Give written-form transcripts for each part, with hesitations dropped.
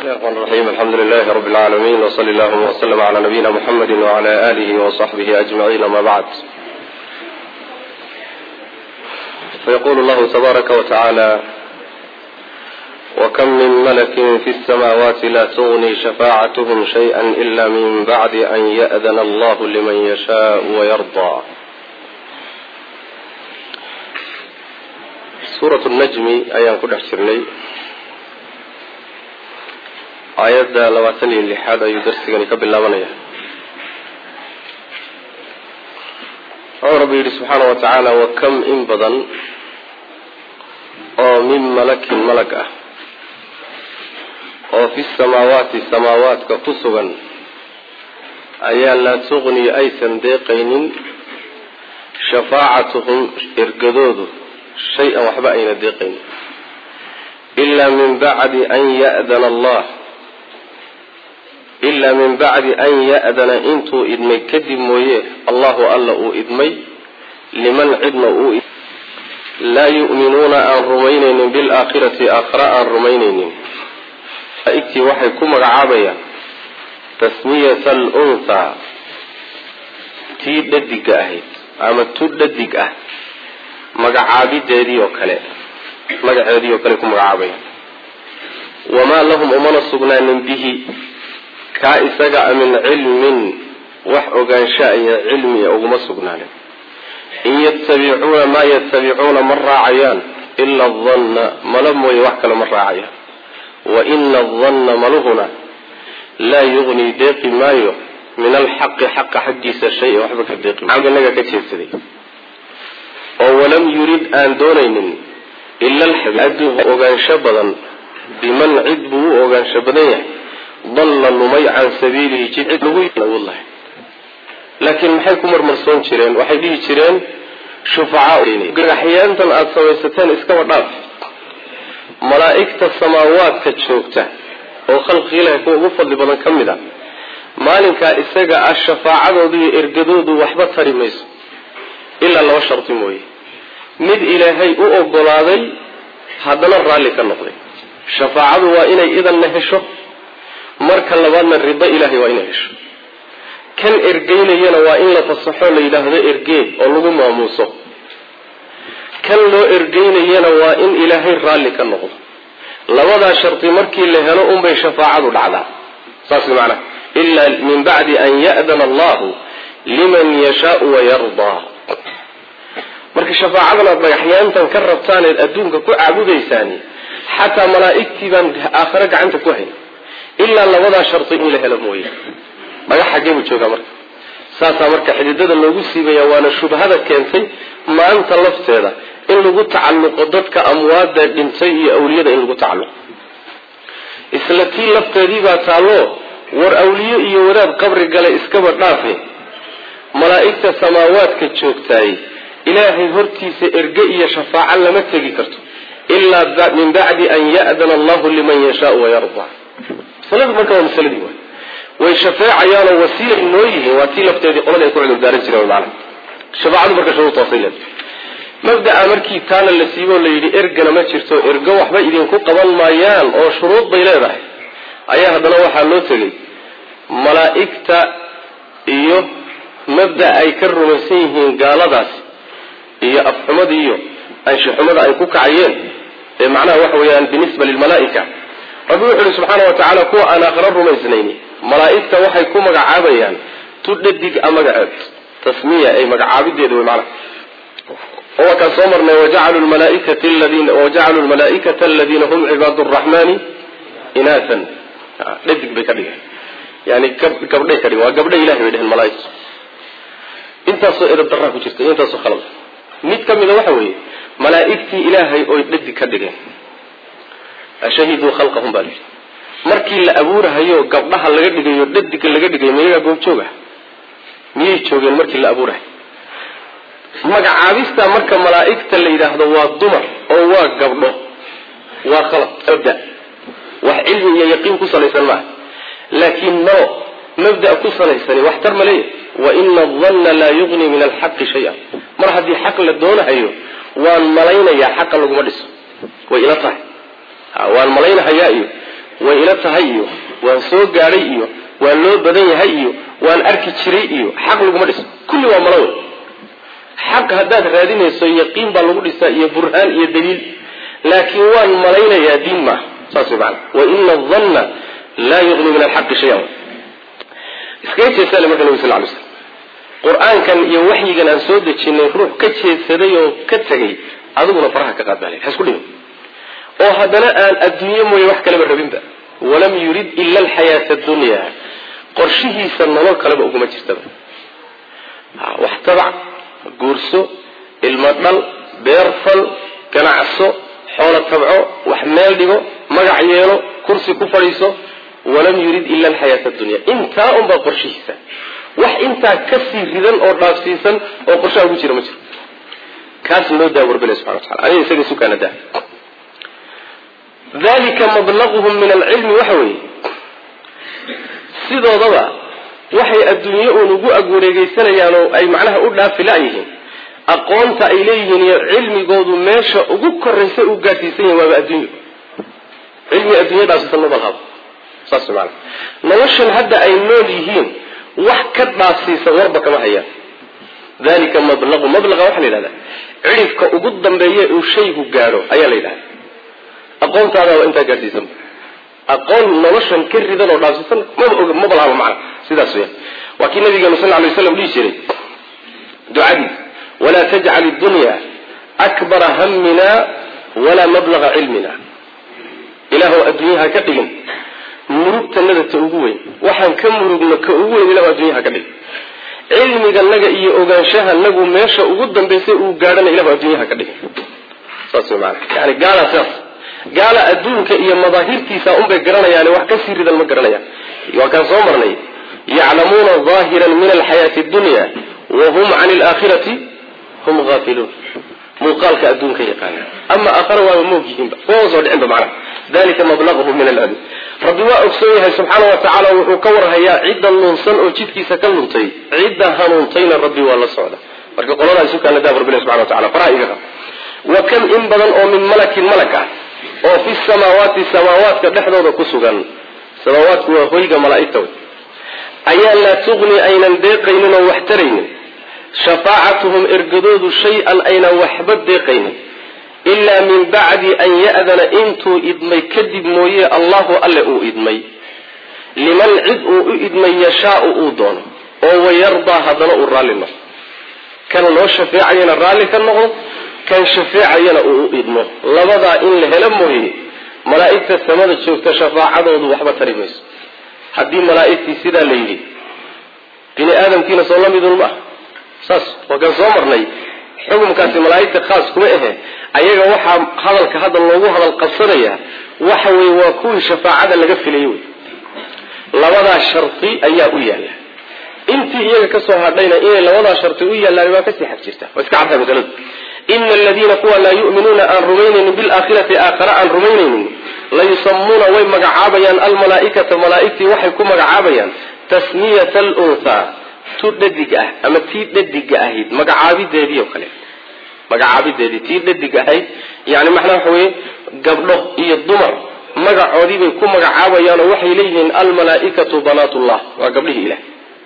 بسم الله الرحمن الرحيم الحمد لله رب العالمين وصلى الله وسلم على نبينا محمد وعلى آله وصحبه أجمعين ما بعد. فيقول الله تبارك وتعالى: وكم من ملك في السماوات لا تغني شفاعتهم شيئا إلا من بعد أن يأذن الله لمن يشاء ويرضى. سورة النجم أيام كل حسرني آيات لواتني اللي حدا يدرسني قبل لابنية. ربي سبحانه وتعالى: وكم إن بدن أو من ملك أو في السماوات كقصبا أيان لا تغني أي صنديقين شفاعتهم إرقدود شيئا وحبا أين ديقين إلا من بعد أن يأذن إنتو إدمي كدب مويه الله ألا إدمي لمن عدم لا يؤمنون عن رمينين بالآخرة آخرى عن رمينين. اكتي وحي كمر عابيا تسمية الأنثى تي ددك أهيد أما تددك أهيد مقعابي ديدي وكالي كمر عابيا. وما لهم أمنا السبنان به كائسا من علم وحقا شائع علمي أو مسقنان إن يتبعون ما يتبعون مرة عيان إلا الظن ملم ويوحكل مرة عيان وإن الظن ملهنا لا يغني ديق مايو من الحق حديث الشيء وحبك الديق عمد لك كتير سدي. ولم يريد أن دونين إلا الحب عده أغان شبضا بمن عدبه أغان شبضين ضل النمي عن سبيله جد لوي والله. لكن محيكم مرسون شيرين وحيدي شيرين شفعاء أحيانا أتصويستين إسكوا ضاف ملائكة السماوات كتشوكته وخلق إله يكون مفضل بدن كمدا مالك إسجا الشفاعة ذي إرجدود وحبة رميس إلا الله شرط موي مد إلهي أقبلاذي هذا الرالي كالنقضي شفاعة وإن إذا نهشه مرك اللبان الرضا إلهي وإن نهشه كان إرجين ينا وإن لا تصحون إله ذا إرجين الله ماموسه كان لو إرجين ينا وإن إلهي الرالي كالنقض لوضع شرط مركي اللي هنا بشفاعة العذاب صاصي معنا إلا من بعد أن يأذن الله لمن يشاء ويرضى. مركي شفاعة الله أحيانا تنكرر ثاني الأدون كعبود ثاني حتى ملائكتي بان آخرك عنك كوهي إلا لوضع شرط إله لمويه ما حاجه جوجا marka saasa marka xididada loogu siibaya waana shubhada keentay maanta lafteeda in lagu tacalluqo dadka amwaada dhintay iyo awliyada in lagu tacalluqo islatii lafteedii baa taalo war awliyo iyo waraad qabri gale iskaba dhaafay malaa'ikta samaawaadka joogtay ilaahay hortiisa erge iyo shafaaca lama tagi karto illa min ba'di an ya'dana Allah liman yasha wa yarda. saladu marka waa masaladii way ويشفاعة يانا وسيلة إنويه وسيلة بتاعي قولنا يكون عندهم دارين سنة والمعنى شفاعة بركة شروط توصيلا مبدأ أمريكي كان اللي سيبون اللي يدي إرقنا ما تشرتو إرقوا وحبا إذن كو قبل ما يان أو شروط بيلاده أيها هذا نوحا اللوتلي ملائكة إيو مبدأ أي كرر مسيحين قال داس إيو أفحمد إيو أنشي حمد أي كوك عيان معناه وحويان بالنسبة للملائكة ربنا سبحانه وتعالى كو أنا أقرر مسنيني ملائكة وحي كو مقعابيان تددك أمقعب تسمية أي مقعابد يدوي معنا هو كان صمرنا وجعلوا الملائكة الذين هم عباد الرحمن إناثا ددك بكريه يعني قبل كريه وقبل إله بيده الملائكة انت صئر الدراك وشرت انت صخلص نتكم إذا وحوي ملائكتي إلهي أو ددك كريه أشهدوا خلقهم بالي markii la abuurahayo gabdhaha laga dhigayo dadka laga dhigayo meeyaga goob jooga miyay joogeen markii la abuurahay magacaabista marka malaa'ikta la yiraahdo waa dumar oo waa gabdho waa khalaq abda wax ilmi iyo yaqiin ku salaysan ma laakiin mabda ku salaysan wax tar malay wa inna dhanna la yughni min al-haqq shay'an mar hadii xaq la doonayo waan malaynaya xaq lagu ma dhiso way ila tahay waan malaynaya وإلى تهيو وانسو قاريئيو وانلو بدنيهيئيو وان أركي شريئيو حق لكم الاسم كل وملوه حق هداد رادين يسو يقين بالغرسة يبرهان يدليل لكن وان ملينا يا دين ما سبحانه وإن الظن لا يغني من الحق شيئا اسكيت يسأل مركا النبي صلى الله عليه وسلم قرآن كان يوحي كان أنسود تشين روح كتشي سديو كتشي أظن فرحة كقاد بالي حس كلهم وهذا الدنيا مو يوحي كلام الربين ده ولم يريد إلا الحياة الدنيا قرشه سنة كلام أقوم تشتبه واحتبع قرصه المدل بيرفل كنعسه حول تبعه وحمال ديقه مقعيينه كرسي كفريسه ولم يريد إلا الحياة الدنيا انت أم بقرشه سنة wax inta ka sii ridan oo dhaafsiisan oo qorshaha ugu jira ma jiro kaas loo daawar bilaa subhanahu wa ta'ala ay isaga sukaana daa dalika mablaghuhum min al-ilm wahwi sidoodaba waxay adduunyo ugu aguureegaysanayaan oo ay macnaha u dhaafilaayihiin aqoonta ay leeyihiin iyo cilmigoodu meesha ugu koraysa u gaarsiisan yahay waa adduunyo cilmi adduunyadaas sanad qab saas macna noloshan hadda ay nool yihiin wax ka dhaafsiisa warba kama hayaan dalika mablaga waxa la yiraahdaa cilifka ugu dambeeya uu shaygu gaaro ayaa la yiraahdaa aqoontaada waa inta gaarsiisan aqoon noloshan ka ridan oo dhaafsiisan ma balaha macna sidaas weey waa kii nabiga sallallahu alayhi wasallam dhigi jiray ducadii wala taj'al ad-dunya akbar hammina wala mablagha ilmina ilahu adduunyaha ka dhigin murugtanada ta ugu weyn waxaan ka murugna ka ugu weyn ilaa adduunyaha ka dhig cilmiga naga iyo ogaanshaha nagu meesha ugu dambeysay uu gaarana ilaa adduunyaha ka dhig saas macna gaala adduunka iyo madaahirtiisa un bay garanayaan wax ka siridan ma garanayaan waa kan soo marnay ya'lamuna zahiran min al-hayati ad-dunya wa hum 'an al-akhirati hum ghafilun muuqaalka adduunka yaqaan ama aakhira waa moogyihiin oo soo dhicin macna dalika mablaghuhum min al-adab rabbi waa ogsoyahay subhanahu wa ta'ala wuxuu ka warhayaa cidda lunsan oo jidkiisa ka luntay cidda hanuuntayna rabbi waa la socda marka qolada ay sukaan dabar bilaa subhanahu wa ta'ala faraa'iga wa kam in badan oo min malakin malaka oo fi samaawaati dhexdooda ku sugan samaawaatku waa hoyga malaa'ikta ayaa la tughni aynan deeqaynin oo wax taraynin shafaa'atuhum irgadoodu shay'an ayna waxba deeqaynin إلا من بعد أن يأذن إنتو إدمي كذب مويه الله ألا إدمي لمن عدء إدمي يشاء أودون أو يرضى هذا الرالنا كان له شفاعينا الرالي كان كان شفاعينا إدمه لبضع إن لهلمه ملائكة السماء تشوف شفاعة وحبة ترميس حدين ملائكة سيدا ليلي بني آدم كينا صلى الله عليه وسلم ساس وكان صمرني حكم كاسي ملائكة خاص كما إيه ayaga waxa hadalka hadal loogu hadal qabsanaya waxa way waa kuwi shafaacada laga filayo labada sharti ayaa u yaala intii iyaga ka soo hadhayna in labada sharti u yaalaan waa ka sii xaq jirta waa iska cadda masalada inna alladina kuwa la yu'minuna an rumaynin bil akhirati akhira an rumaynin la yusammuna way magacaabayaan al malaa'ikata malaa'ikti waxay ku magacaabayaan tasmiyatal untha tudadiga ama tidadiga ahid magacaabideedii oo kale magacaabideedii tii dhadig ahayd yaani macna waxa weeye gabdho iyo dumar magacoodii bay ku magacaabayaan oo waxay leeyihiin al malaa'ikatu banatullah wa gabdhihi ilaah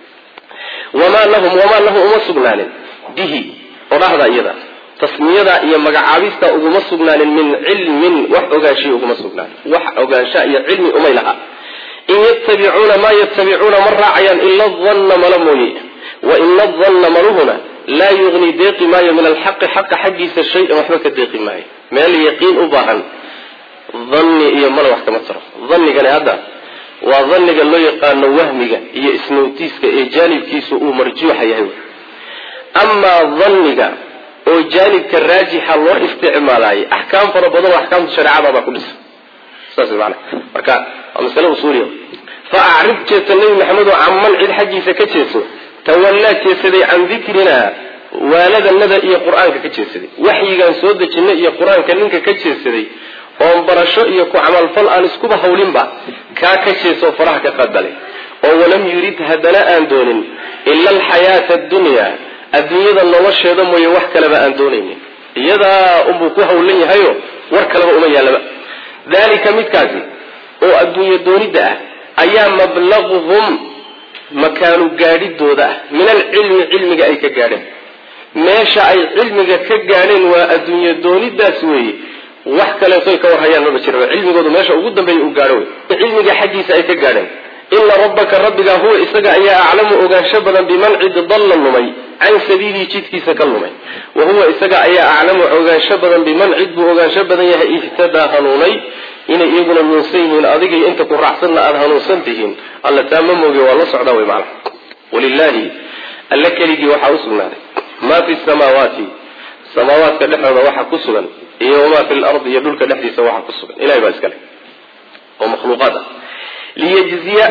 wama lahum umasugnanin bihi orahda iyada tasmiyada iyo magacaabista uguma sugnaanin min ilmin wax ogaashi uguma sugnaan wax ogaansha iyo cilmi umay laha in yattabi'una ma yattabi'una marra'ayan illa dhanna malamuyi wa inna dhanna maluhuna لا يغني ديقي ماي من الحق حق حقيس الشيء وحبك ديقي ماي ما اللي يقين أباهن ظني إيا ملا وحكا مصرف ظني قال هذا وظني قال له يقال وهمي إيا اسنوتيسك إيا جانب كيسو مرجوحة يهوي أما ظني قال وجانب كالراجح الله استعمالاي أحكام فربضان وأحكام الشريعة بابا كل ساسي معنا مركا مسألة وصولية فأعرف جيت النبي محمد عمن عيد حقيس كتشيسو تولات يسدي عن ذكرنا والد الندى إيا قرآن كتشيسدي وحي كان سودة جنة إيا قرآن كننك كتشيسدي وانبرشو إيا كو عمل فالآن اسكوبة حولين با كاكتشيسو فرح كقدلي ولم يريد هدنا أندون إلا الحياة الدنيا الدنيا الله الشيطان ويوحك لما أندونين يدا أمبوكو حولين هايو ورك لما أمي لما ذلك متكازي oo adduunyo doonida ayaa mablaghuhum makaanu gaadhidooda min alcilmi cilmiga ay ka gaadheen meesha ay cilmiga ka gaadheen waa adduunyo doonidaas weeye wax kaleeto ka warhayaan ma jiro cilmigoodu meesha ugu dambeeyay uu gaadho cilmiga xaqiisa ay ka gaadheen illa rabbaka rabbiga huwa isaga ayaa aclamu ogaansho badan biman cid dalla lumay can sabiili jidkiisa ka lumay wa huwa isaga ayaa aclamu ogaansho badan biman cid buu ogaansho badan yahay ihtada hanuunay inay iyaguna nuunsayeen adiga inta ku raacsanna aad hanuunsan tihiin alla taama mooge waa la socdaa way macna walillahi alla kaligi waxa u sugnaaday ma fi samawati samaawaadka dhexdooda waxa ku sugan iyo ma fil ardi iyo dhulka dhexdiisa waxa ku sugan ilaahay baa iskale oo makhluuqada liyajziya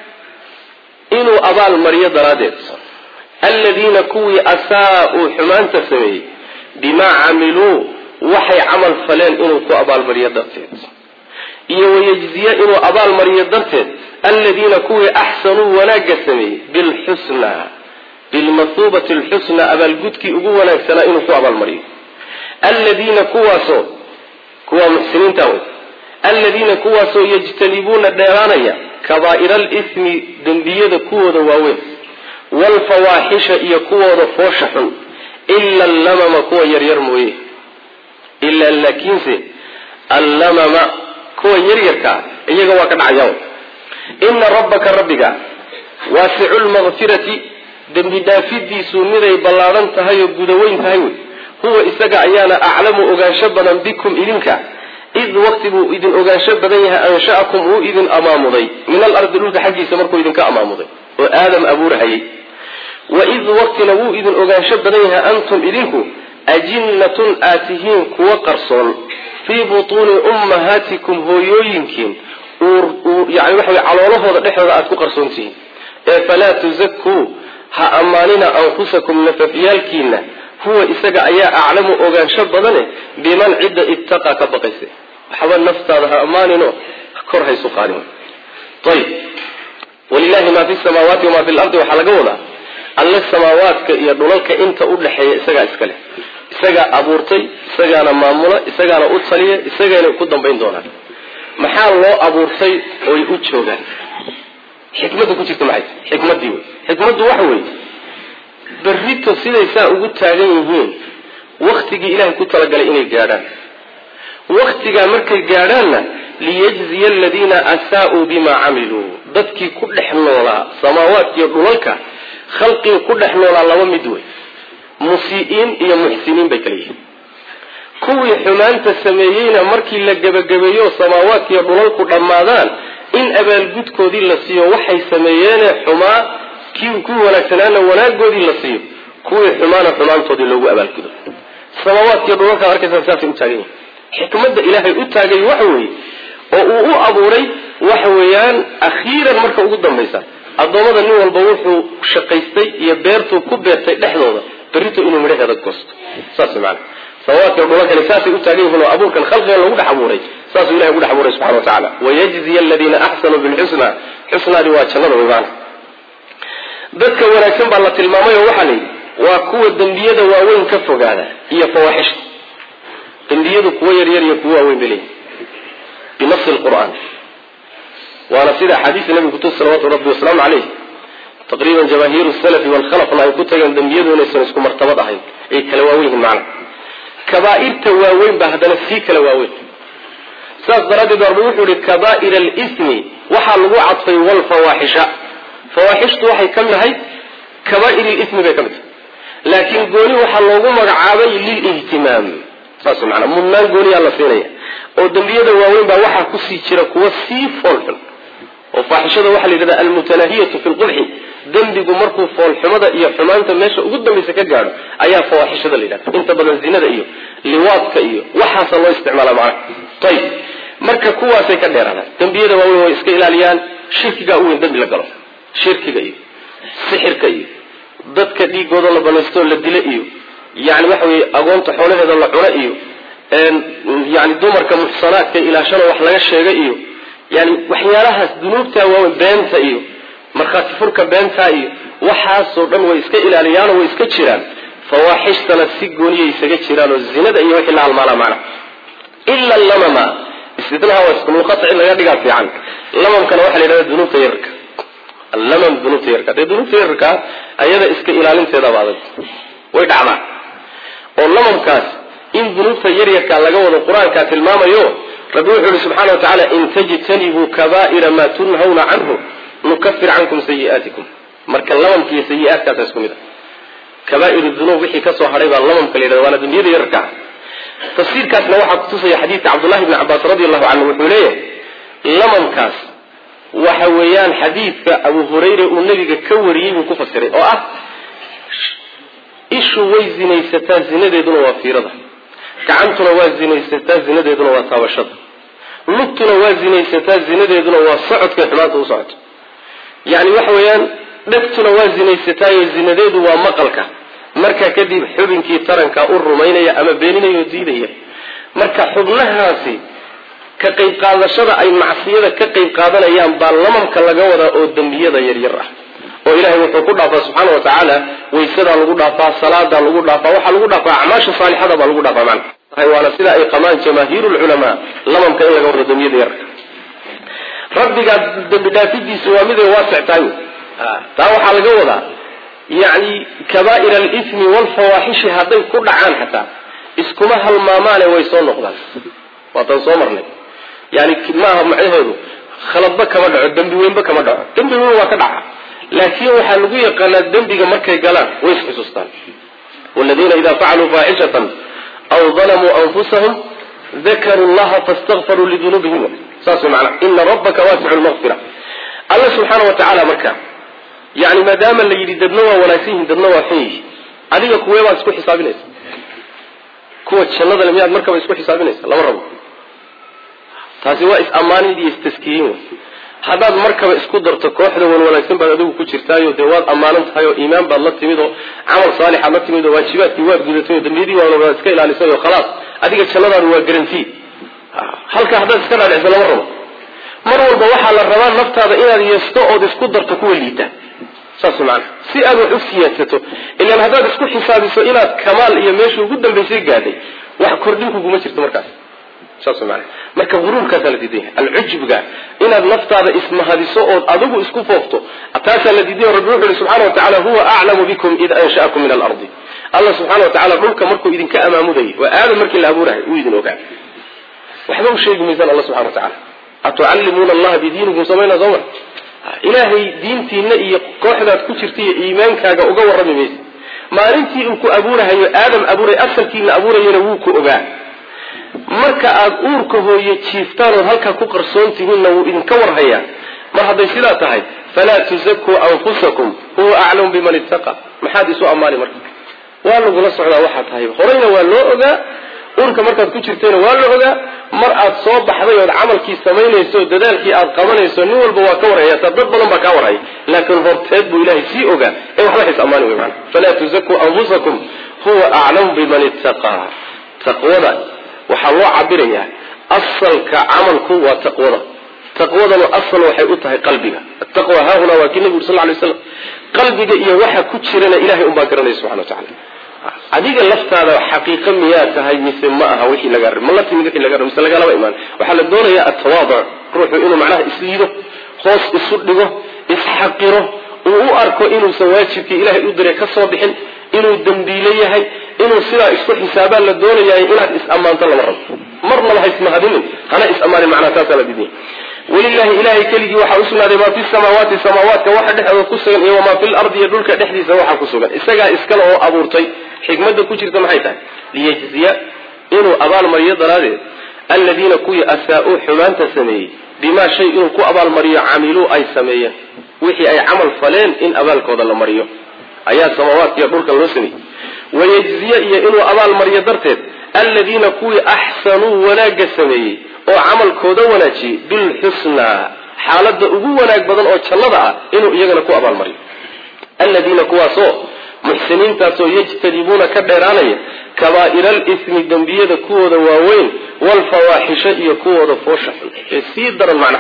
inuu abaal mariyo daraadeed alladina kuwii asaa'u xumaanta sameeyey bimaa camiluu waxay camal faleen inuu ku abaal mariyo darteed iyo wayajziya inuu abaal mariyo darteed alladina kuwii axsanuu wanaagga sameeyey bilxusna bilmathuubati alxusna abaalgudkii ugu wanaagsanaa inuu ku abaal mariyo alladina kuwaasoo kuwa muxsiniinta wey alladina kuwaasoo yajtanibuuna dheeraanaya kabaa'ira alismi dembiyada kuwooda waaweyn waalfawaaxisha iyo kuwooda foosha xun ila allamama kuwa yaryar mooye ila laakiinse allamama kuwa yaryarkaa iyaga waa ka dhacayaan ina rabbaka rabbiga waasicu lmaqfirati dembi dhaafidiisu miday ballaaran tahay oo gudaweyn tahay wey huwa isaga ayaana aclamu ogaansho badan bikum idinka id waqti buu idin ogaansho badan yahay ansha'akum uu idin amaamuday min alardi dhulka xaggiisa markuu idinka amaamuday oo aadam abuurahayay wa id waqtina wuu idin ogaansho badan yahay antum idinku ajinnatun aatihiin kuwa qarsoon fii butuuni ummahaatikum hooyooyinkiin yani waxa wey caloolahooda dhexdooda aad ku qarsoon tihiin ee falaa tuzakuu ha ammaanina anfusakum nafafyaalkiina huwa isaga ayaa aclamu ogaansho badane biman cidda ittaqa ka baqaysa waxba naftaada ha ammaanino kor haysu qaadin ayib walillahi ma fi samaawaati wama fi lardi waxaa laga wadaa alle samaawaadka iyo dhulalka inta u dhexeeya isagaa iska leh isagaa abuurtay isagaana maamula isagaana u taliya isagayna ku dambayn doonaan maxaa loo abuurtay oy u joogaan xikmadda ku jirta maxay xikmaddii wey xikmaddu waxa weeye berrito siday saa ugu taagan yihiin waktigii ilaahay ku talagalay inay gaadhaan waktigaa markay gaadhaanna liyajziya aladiina asaa'uu bimaa camiluu dadkii ku dhex noolaa samaawaadka iyo dhulalka khalqiga ku dhex noolaa laba mid wey musii'iin iyo muxsiniin bay kala yihiin kuwii xumaanta sameeyeyna markii la gebagabeeyo samaawaadka iyo dhulalku dhammaadaan in abaalgudkoodii la siiyo waxay sameeyeene xumaa kuwii wanaagsanaana wanaagoodii la siiyo kuwii xumaana xumaantoodii loogu abaalgudo samaawaadkiiyo dhulalkaad arkaysaa saasay u taagan yihin xikmadda ilaahay u taagay waxa weeye oo uu u abuuray waxa weeyaan akhiiran marka ugu dambaysa addoommada nin walba wuxuu shaqaystay iyo beertuu ku beertay dhexdooda berrito inuu midhaheeda goosto saas macana samaawaadkiiyo dhulalkani saasay u taagan yihiin oo abuurkan khalqigan lagu dhex abuuray saasuu ilahay ugu dhex abuuray subxana wa tacaala wayajziya aladiina axsanuu bilxusna xusnaadii waa jannada wey maana dadka wanaagsan baa la tilmaamay oo waxaa layidhi waa kuwa dembiyada waaweyn ka fogaada iyo fawaaxishta dembiyadu kuwa yaryar iyo kuwa waaweyn bay leeyihin binafsi lqur'aan waana sida axaadiista nabiga kutus salawatu rabbi wasalaamu caleyh taqriiban jamaahiiru salafi walkhalafna ay ku tageen dembiyadu inaysan isku martabad ahayn ay kala waawen yihiin macna kabaa'irta waaweyn baa haddana sii kala waaweyn saas daraaddeed warba wuxuu yihi kabaa'ir alismi waxaa lagu cadfay walfawaaxisha fawaaxishtu waxay ka mid ahayd kabaa'ir alismi bay ka mid tahay laakiin gooni waxaa loogu magacaabay lilihtimaam saas macnaa mudnaan gooniyaa la siinaya oo dembiyada waaweyn baa waxaa kusii jira kuwa sii foolxun oo faaxishada waxaa la yidhahdaa almutanahiyatu fi lqubxi dembigu markuu foolxumada iyo xumaanta meesha ugu dambaysa ka gaadho ayaa fawaaxishada la yidhahda inta badan zinada iyo liwaadka iyo waxaasa loo isticmaala macnaha ayib marka kuwaasay ka dheeraadaan dembiyada waaweyn way iska ilaaliyaan shirkigaa u weyn dembi la galo shirkiga iyo sixirka iyo dadka dhiigooda la banaystoo la dilo iyo yani waxa weye agoonta xoolaheeda la cuno iyo yani dumarka muxsanaadka ilaashana wax laga sheegay iyo yani waxyaalahaas dunuubta waaweyn beenta iyo markhaati furka beentaa iyo waxaasoo dhan way iska ilaaliyaanoo way iska jiraan fawaaxishtana si gooniyay isaga jiraan oo zinada iyo wixii la halmaala macna ila lamama استثناء واسكن القطع إلا يدقى في عنك لمن كان واحد لنا ذنوب تيرك اللمن ذنوب تيرك ذنوب تيرك أيضا إسك إلى لنسيدا بعض ويدعما واللمن كاس إن ذنوب تيرك لقوة القرآن كانت الماما يوم ربنا سبحانه وتعالى إن تجتنبوا كبائر ما تنهون عنه نكفر عنكم سيئاتكم مركا اللمن في سيئات كاسسكم إذا كبائر الذنوب وحي كسو حريبا اللمن كالإذا وانا دنيا يركع تفسير كاس نوحة تصي حديث عبد الله بن عباس رضي الله عنه وحوليه لمن كاس وحويان حديث أبو هريرة والنبي كوريه وكفسره إيشو ويزني ستازنة دون وفيرضة كعنتنا وازني ستازنة دون وطاوشة لطنا وازني ستازنة دون وصعد كحمات وصعد يعني وحويان دكتنا وازني ستازنة دون ومقلك marka kadib xubinkii taranka u rumaynaya ama beeninaya diidaya marka xubnahaasi ka qayb qaadashada ay macsiyada ka qayb qaadanayaan baa lamanka laga wada oo dambiyada yar yar ah oo ilaahay wuxuu ku dhaafaa subhanahu wa ta'ala waysada lagu dhaafaa salaada lagu dhaafaa waxa lagu dhaafaa acmaasha saalixada baa lagu dhaafaa man hay wala sida ay qamaan jamaahirul ulama lamanka in laga wada dambiyada yar rabbiga dambi dhaafidiisu waa mid waasictaan taa waxa laga wadaa يعني كبائر الإثم والفواحش هذي كل عام حتى اسكما هالمامان ويسون نقدر وتنصمرني يعني ما هم عهده خلط بك مدع الدم وين بك مدع الدم وين وكدع لكن وحلوية قال الدم بيجا مركز جلال ويسح سستان والذين إذا فعلوا فاحشة أو ظلموا أنفسهم ذكروا الله فاستغفروا لذنوبهم ساسو معنا إن ربك واسع المغفرة الله سبحانه وتعالى مكان يعني ما دام اللي يددنوا ولا يسيهم ددنوا فيه عليك كوي ما تسكو حسابينيس كوة شنده لم يعد مركب يسكو حسابينيس لا مرة تاسي واقف أماني دي استسكيين هذا مركب اسكو درت كوحده ولا يسيم بعدو كوشرتايو دواد أمانة هايو إيمان بالله تميدو عمل صالح الله تميدو واجبات تواب جدتو دميدي ولا اسكي لا لسانه خلاص هذيك شنده هو جرنتي هل كهذا سكنا العزل مرة والبواحة للرمان نفط هذا إلى يستقعد اسكو درت كواليتا ساسو معنا سي أدو عفسياتته إلا هذا اسكو حسابي سئلات كمال يميشو قدام بيسيق قادي واحد كردينكو قمشرت مركز ساسو معنا مركز غرور كاسا لديديه العجب قاد إلا النفط هذا اسم هذه سؤال أدوه اسكو فوقته أتاسا لديديه ربنا سبحانه وتعالى هو أعلم بكم إذا أنشأكم من الأرض الله سبحانه وتعالى ملك مركو إذن كأمامه دي وآدم مركي لأبوره ويدن وقع وحبه شيء ميزان الله سبحانه وتعالى أتعلمون الله بدينكم سمينا زمر إلهي دينتي نئي كوحدات كترتي إيمانكاga uga warrami mayso maalintii uu ku abuurahay aadam abuuray asalkiina abuurayna wuu ku ogaa marka aad uurka hooyo jiiftaan oo halka ku qarsoontihiin wuu idin ka warhaya mar haday sidaa tahay fala tuzakku anfusakum huwa a'lamu biman ittaqa maxad isu amaani marka waa lagu la socdaa waxa tahay horeyna waa loo ogaa uurka markaad ku jirteen waa la ogaa mar aad soo baxday oo amalkii sameynayso dadaalkii aad qabanayso nin walba waa ka waraya dad badan ba ka waray laakiin horteed buu ilaahay si ogaa ee waxba xis amaani weeyaan fala tuzakku anfusakum huwa a'lamu biman ittaqa taqwada waxa loo cabirayaa asalka amalku waa taqwada asal waxay u tahay qalbiga taqwa ha huna waa kinabi sallallahu alayhi wasallam qalbiga iyo waxa ku jirana ilaahay u baagaranay subhanahu wa ta'ala adiga laftaada xaqiiqo miyaa tahay mise ma aha wixii laga rimo la timid wixii laga rimo mise laga laba iman waxa la doonayaa at-tawaadu ruuxu inuu macnaha isliido hoos isu dhigo isxaqiro uu arko inuu sawaajibkii ilaahay u diray ka soo bixin inuu dambiile yahay inuu sidaa isku xisaabaan la doonayaa inaad is-amaanto lama rabo marna la haysmahadin hana is-amaani macnaha taas la diiday ولله إلهي كلجي وحوسنا ما في السماوات واحد أو كسر وما في الأرض يدل كدحدي سواء كسر إسقى إسكاله أبورتي حكمة كشر تمحيته ليجزي إنه أبال مريض هذا الذين كوي أساءوا حمان تسمي بما شيء كو أبال مريض عملوا أي سمية وحي أي عمل فلان إن أبال كود المريض أي السماوات يدل كالرسمي ويجزي إنه أبال مريض درته الذين كوي أحسنوا ولا جسمي oo amalkooda wanaaji bil husna xaalada ugu wanaag badan oo jannada ah inuu iyagana ku abaal mariyo alladina kuwaasoo muhsiniintaasoo yajtanibuna ka dheeraanaya kabaa'iral ismi dambiyada kuwooda waaweyn wal fawaahisha iyo kuwooda foosha si daran macna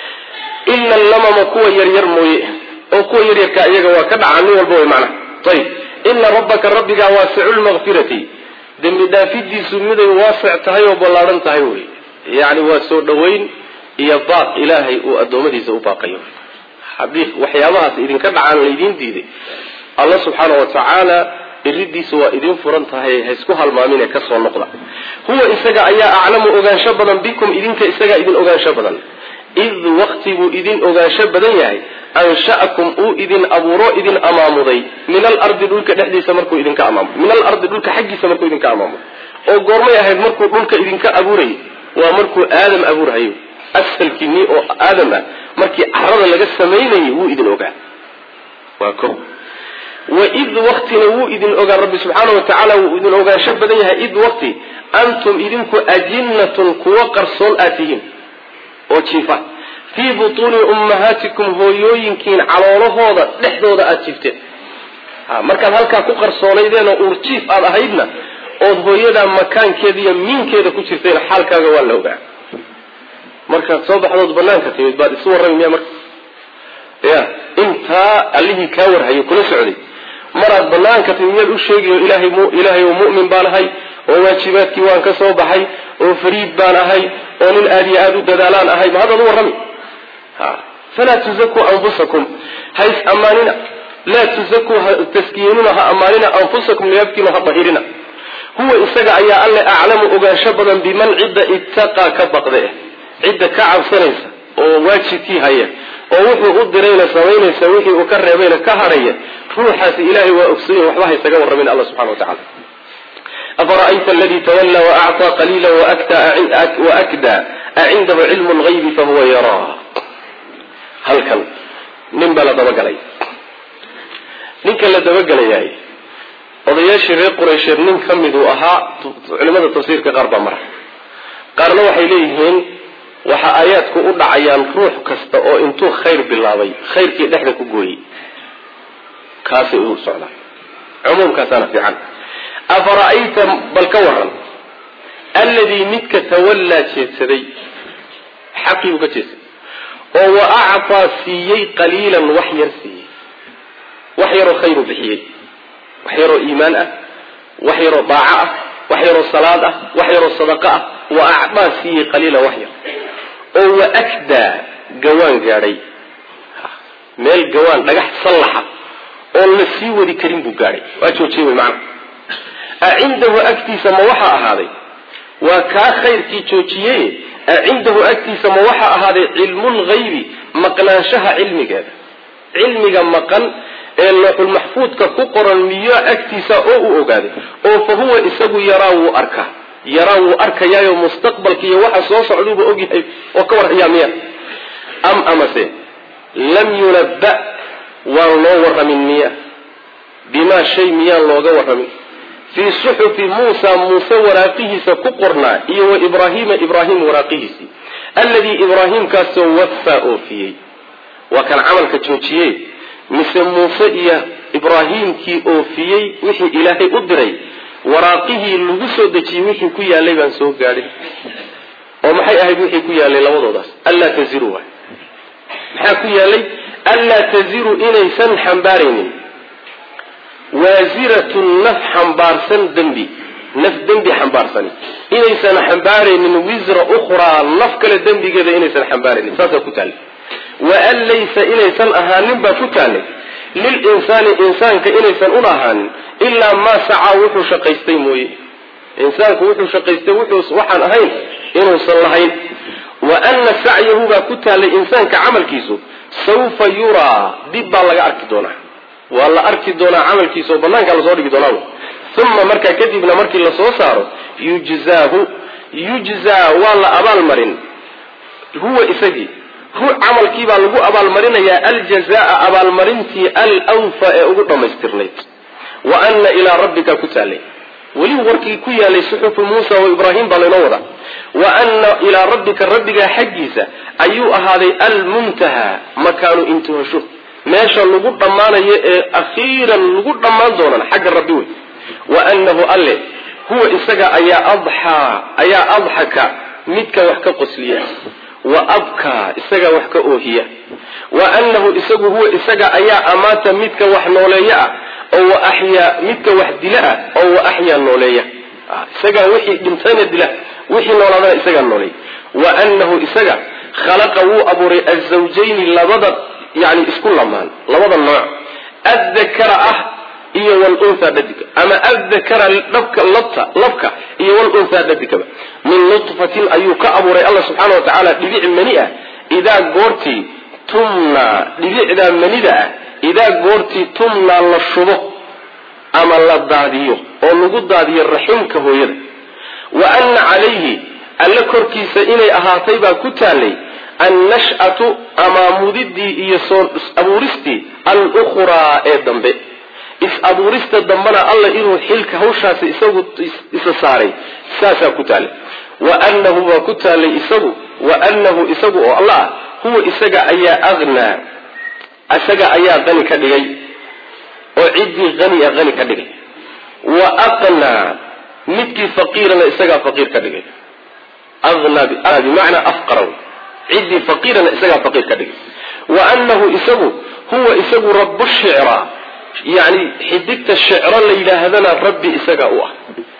illa lamama kuwa yaryar mooye oo kuwa yaryarka iyaga waa ka dhacaan walba way macna tayib inna rabbaka rabbiga wasi'ul maghfirati dambi dhaafidiisu miday waasic tahay oo ballaaran tahay way يعني وسودوين يباق إلهي وأدومدي سأباقيه حديث وحيامات إذن كان عن الذين ديدي الله سبحانه وتعالى الردي سواء إذن فرنتها هيسكوها المامين كسر النقطة هو إساقا أيا أعلم أغان شبدا بكم إذن كإساقا إذن أغان شبدا إذ وقتبوا إذن أغان شبدا يعني أنشأكم إذن أبورو إذن أمامضي من الأرض دولك نحدي سمركو إذن كأمام من الأرض دولك حقي سمركو إذن كأمام أو قرمي أهد مركو دولك إذن كأبوري ومركو آدم أبور هيو أسهل كني أو آدم مركي أحرد لك السميني هو إذن أغان وكو وإذ وقت نو إذن أغان رب سبحانه وتعالى وإذن أغان شبديها إذ وقت أنتم إذنكو أجنة كوكر صول آتهم وشيفا في بطون أمهاتكم هو يوينكين على رهوضة لحظة آتشفتين مركان هالكا كوكر صوليدين وأرشيف على هيدنا وهو يدا مكان كذي مين كذا كوشفتين حالكا قوال لوغا مركان صوبح نوض بنانكا تيمد بعد الصور رمي يا مركان يا انت اللي كاور هاي كل سعودي مرض بنانكا تيمد الشيء إلهي ومؤمن بالهاي وواجبات كيوان كصوبحي وفريد بالهاي ومن آليات الدلالان هاي هذا هو الرمي فلا تزكوا أنفسكم حيث أماننا لا تزكوا تسكينونها أماننا أنفسكم ليبكنها طهيرنا هو إستقع يا الله أعلم أغاشبدا بمن عدة اتقى كبقضيه عدة كعب سنيسة وواجتي هيا ووحو قدرين سوين سويه وكرر بين كهرية روحة إلهي وأفصيه وحباه يستقور من الله سبحانه وتعالى أفرأيت الذي تولى وأعطى قليلا وأكدى أعنده علم الغيب فهو يراه هل كان ننبال دبق لي ننكال دبق لي وضياش الرئي قريشير ننكمدوا أها علماء التفسير كغربة مرة قارنوا وحيليهن وحا آياتك أدع عيان روح كستا أو انتو خير بالله خير كي نحن كقوي كاسي أول سعلا عموم كاسانا في عنه أفرأيت بالكورا الذي متك تولى تشيسدي حقيبك تشيسد وهو أعطى سيي قليلا وحير سيي وحير خير بحيي وحير إيمانه وحير طاعه وحير صلاة وحير صدقاء وأعطى سيي قليلا وحير وهو أكدى قوان قاري ميل قوان لقحت صلحة والنسي ودي كريم بقاري وأتشو تشيوي معنا عنده أكتي سموحة هذه وكا خير كي توجيه عنده أكتي سموحة هذه علم الغيب مقناشها علمك هذا علمك مقن اللوح المحفوظ كقرر المياه أكتي سأوء أقاده فهو إساقو يراو أركا يايو مستقبل كي يوحى صوص علوب أقيه وكور أيامية أمسي لم ينبأ والله من مياه بما شيء مياه الله ورمي في صحف موسى وراقه سكقرنا إيو إبراهيم وراقه الذي إبراهيم كسوفا فيه وكان عمل كتوتيه مثل موسى إبراهيم كي أوفيه وحي إلهي أدري وراقه اللغسو دكي وحي كويا ليبان سوف قاري ومحي أهد وحي كويا لي لوضو داس ألا تزيروها محي كويا لي ألا تزيروا إلي سن حنبارين وازرة نف حنبارسن دنبي حنبارسن إنيسان حنباري من وزر أخرى نف كلا دنبي كذا إنيسان حنباري ساسا كتالي وأن ليس إنيسان أهانين بكتالي للإنسان إنسان كإنيسان أنهان إلا ما سعى وحو شقيستي موي إنسان كوحو شقيستي وحو وحن أهين إنه صلحين وأن سعيه بكتالي إنسان كعمل كيسو سوف يرى دبا لغا أركدونه والله أركي دونا عمل كيسو بنانك على صوري دونا ثم مركا كذبنا مركي الله صوصاره يجزى والله أبال مرين هو إساقي هو عمل كيبا لغو أبال مرين يا الجزاء أبال مرينتي الأوفاء أغطى مسترنيت وأن إلى ربك كتالي ولي وركي كويا لصحف موسى وإبراهيم بالنورة وأن إلى ربك حجيسة أيها هذه المنتهى مكان انتهى شوف ماشى اللقود ضمانه أخيرا اللقود ضمان دونا حق الربيوي وأنه أله هو إسقى أيا أضحك متك وحك قسلية وأبكى إسقى وحك أوهية وأنه هو إسقى أيا أمات متك وحنولية أو أحيا متك وحدلاء أو أحيا النولية إسقى وحي جمتان الدلاء وحي نولانا إسقى النولية وأنه إسجع خلق وأبور الزوجين لبضر يعني اسكن لمان لبضر النوع الذكر إيه والأنثى بدك أما الذكر لبك إيه والأنثى بدك من نطفة أيوك أبور الله سبحانه وتعالى لبيع منيئة إذا قرتي تمنى لبيع منيئة إذا قرتي تمنى للشبه أما للداديو ونقول دادي الرحيم كهوير وأن عليه ألا كركيس إني أهاتيبا كتالي النشأة أما مددي يسون أبورستي الأخرى إيضا بي إس أبورست الدنبنا الله إنه حلك هوشا إسساري ساسا كتالي وأنه وكتالي إسابو وأنه إسابو الله هو إساقا أيا أغنى أساقا أيا غني كدغي وعدي غني كدغي وأقنى مدكي فقيرا إساقا فقير كدغي أغنى بمعنى أفقروا عدي فقيرا إساقا فقير كدغي وأنه إسابو هو إسابو رب الشعراء يعني حدكت الشعر اللي هذا ربي إساقا أوه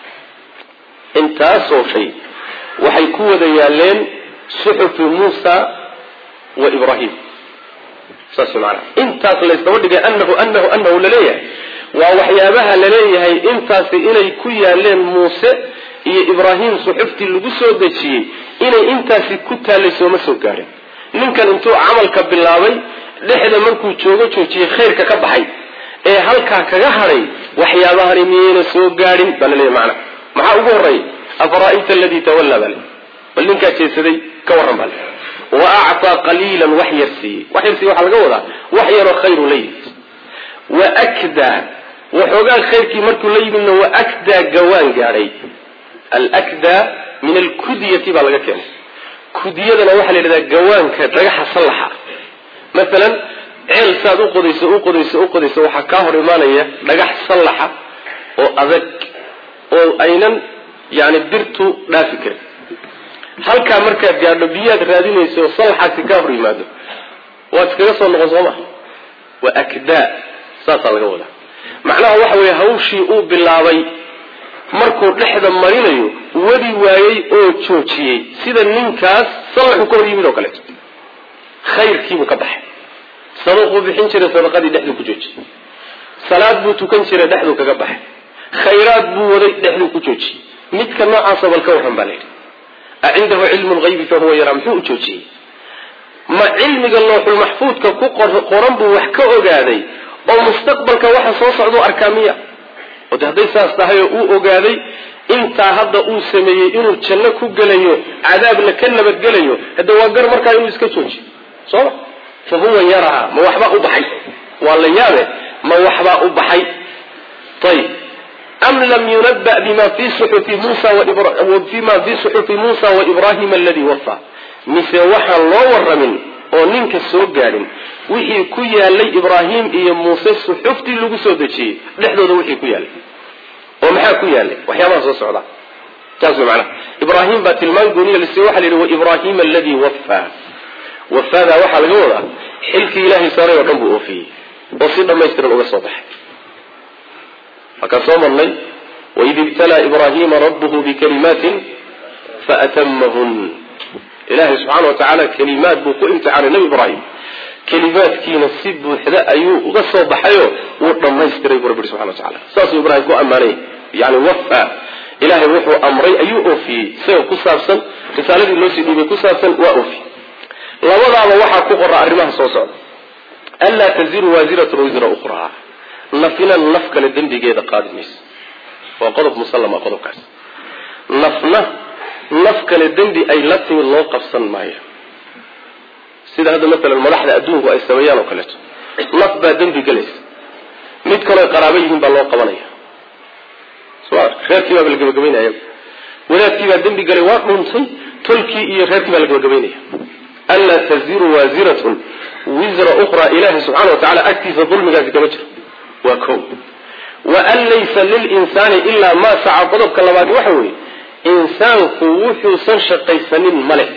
انت أسو شيء وحيكون ديالين صحف موسى وإبراهيم ساسو معنا انت ليستودك أنه لليه ووحيابها لليه هي انت إلي كيالين موسى iyo Ibrahim suxufti lagu soo dajiyay inay intaasi ku taalayso ma soo gaarin ninkan intuu amalka bilaabay dhexda markuu joojiyay khayrka ka baxay ee halka kaga haray waxyaabahan miyayna soo gaarin balay macna maxaa ugu horeeyay afaraa'ita alladhi tawalla bal ninka jeesaday ka waran bal wa a'ta qalilan wahyarsi waxa laga wadaa wahyaro khayru lay wa akda وحوغا خيركي مركو ليبنا وأكدا قوان قاري الأكدا من الكدية بالغا كان كدية دانا وحا لذا قوان كتريح صلحة مثلا عيل ساد أقضيس وحا كاهر إيمانية لقاح صلحة وأذك وأينا يعني درتو لا فكر هل كان مركا قارلو بياد رادين يسو صلحة كاهر إيمانه واتكريسو النغزومة وأكدا ساسا الغولة معناها وحوي هوشي او بلاوي markuu dhexda marinayo wadi waayay oo joojiyay sida ninkaas salax ku yimid oo kale khayrkiibu ka baxay sabaqo bixin jiray sadaqadii dhexda ku joojiyay salaad buu tukan jiray dhexda kaga baxay khayraad buu waday dhexda ku joojiyay midka noocaas balka waxan balay عنده علم الغيب فهو يرى محو joojiyay ma cilmiga looxul mahfuudka ku qoran buu wax ka ogaaday oo mustaqbalka waxa soo socdo arkaamiya oo haday saas tahay uu ogaaday inta hadda uu sameeyay inuu janno ku galayo cadaabna ka nabad galayo hada waa gar markaa inuu iska joojiyo soo fahuwa yara ma waxba u baxay wala yaabe ma waxba u baxay طيب am lam yunabba bima fi suhufi Musa wa Ibrahim wa bima fi suhufi Musa wa Ibrahim alladhi wafa mise waxa loo waramin oo ninka soo gaarin wixii ku yaalay Ibrahim iyo Muuse suxufti lagu soo dajiyay dhexdooda wixii ku yaalay oo maxaa ku yaalay waxyaabaha soo socda taas macna Ibrahim ba tilmaan gooniyo lisii waxa leeyahay Ibrahim alladhi wafa wafada waxa laga wadaa xilki Ilaahay saaray oo dhan buu oofiyay oo si dhameystiran uga soo baxay فكصومني وإذ ابتلى إبراهيم ربه بكلمات فأتمهن إله سبحانه وتعالى كلمات بوكو امتحان النبي إبراهيم كلمات كي نصيب وحداء أيو وغصوا بحيو ورما يستريب ربي سبحانه وتعالى ساسو إبراهيم كو أماني يعني وفى إلهي وحو أمري أيو أوفي سيو كسابسا رسالة اللوسي ديبي كسابسا وأوفي لوضع وحا كقرأ الرماه صوصا ألا تزير وازرة وزر أخرى نفنا النفك للذنب جيدا قادميس وقضب مسلم وقضب كاس نفنا نفك للذنب أي لطي الله قفصا معي سيدا هذا مثلا الملاحظة أدوه وأي سويان وكالته نفبا ذنب جلس ميت كانوا قرابيهم بالله قوانيا سواء خير كيما بالقبقبين أيام ولا كيما ذنب جلوات منصي تلكي إيا خير كيما بالقبقبين ألا تزير وازرة وزر أخرى إله سبحانه وتعالى أكتف ظلم ذلك مجر وكون وأن ليس للإنسان إلا ما سعى قضب كلمات وحوي إنسان قووحي سنشقي سنين ملك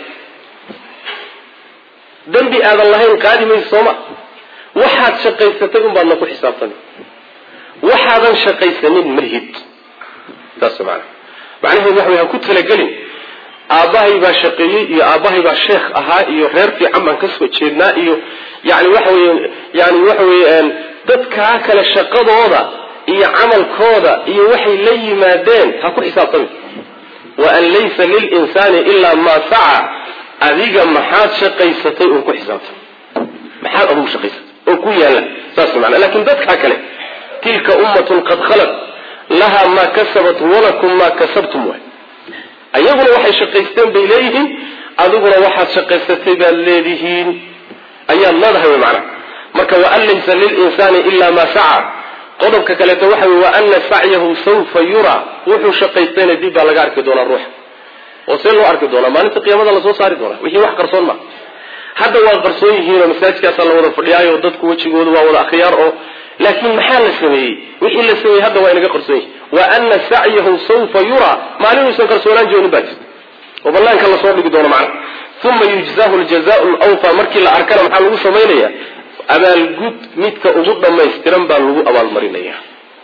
ذنبي هذا اللهين قادم الصومة وحاد شقي ستقوم بأنه حساب طبيب وحادا شقي سنين ملهد تاسو معنا معناه وحوي هكوت لقلين aabahay baa shaqeeyey iyo aabahay baa sheekh ahaa iyo reer fiican baan kasoo jeednaa iyo yani waxa weeyaan dadkaa kale shaqadooda iyo camalkooda iyo waxay la yimaadeen ha ku xisaabtami wa an laysa lilinsaani ilaa maa saca adiga maxaad shaqaysatay oo ku xisaabtay maxaad adigu shaqaysatay oo ku yaala saas macna laakiin dadkaa kale tilka ummatun qad khalat laha ma kasabat walakum ma kasabtum wa ayaguna waxay shaqaysteen bay leeyihiin adiguna waxaad shaqaysatay baad leedihiin ayaad leedahay macna marka wa an laysa lilinsaani illa ma saca qodobka kaleeto waxa weeye wa anna sa'yahu sawfa yura wuxuu shaqaystayna dib baa laga arki doonaa ruux oo see loo arki doonaa maalinta qiyaamada lasoo saari doonaa wixii wax qarsoon ma hadda waa qarsoon yihiin oo masaajidkaasa la wada fadhiyaayo dadku wejigoodu waa wada akhyaar oo laakiin maxaa la sameeyey wixii la sameeyey hadda waa inaga qarsoon yihin wa anna sa'yahu sawfa yura maalinaysan qarsoonaan joonin baa jirta oo banaanka lasoo dhigi doono macna uma yujzahu aljazaau alawfa markii la arkana maxaa lagu samaynayaa abaalgud midka ugu dhamaystiran baa lagu abaalmarinaya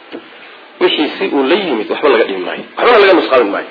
wixii si uu la yimid waxba laga dhimi maayo waxbana laga nusqaamin maayo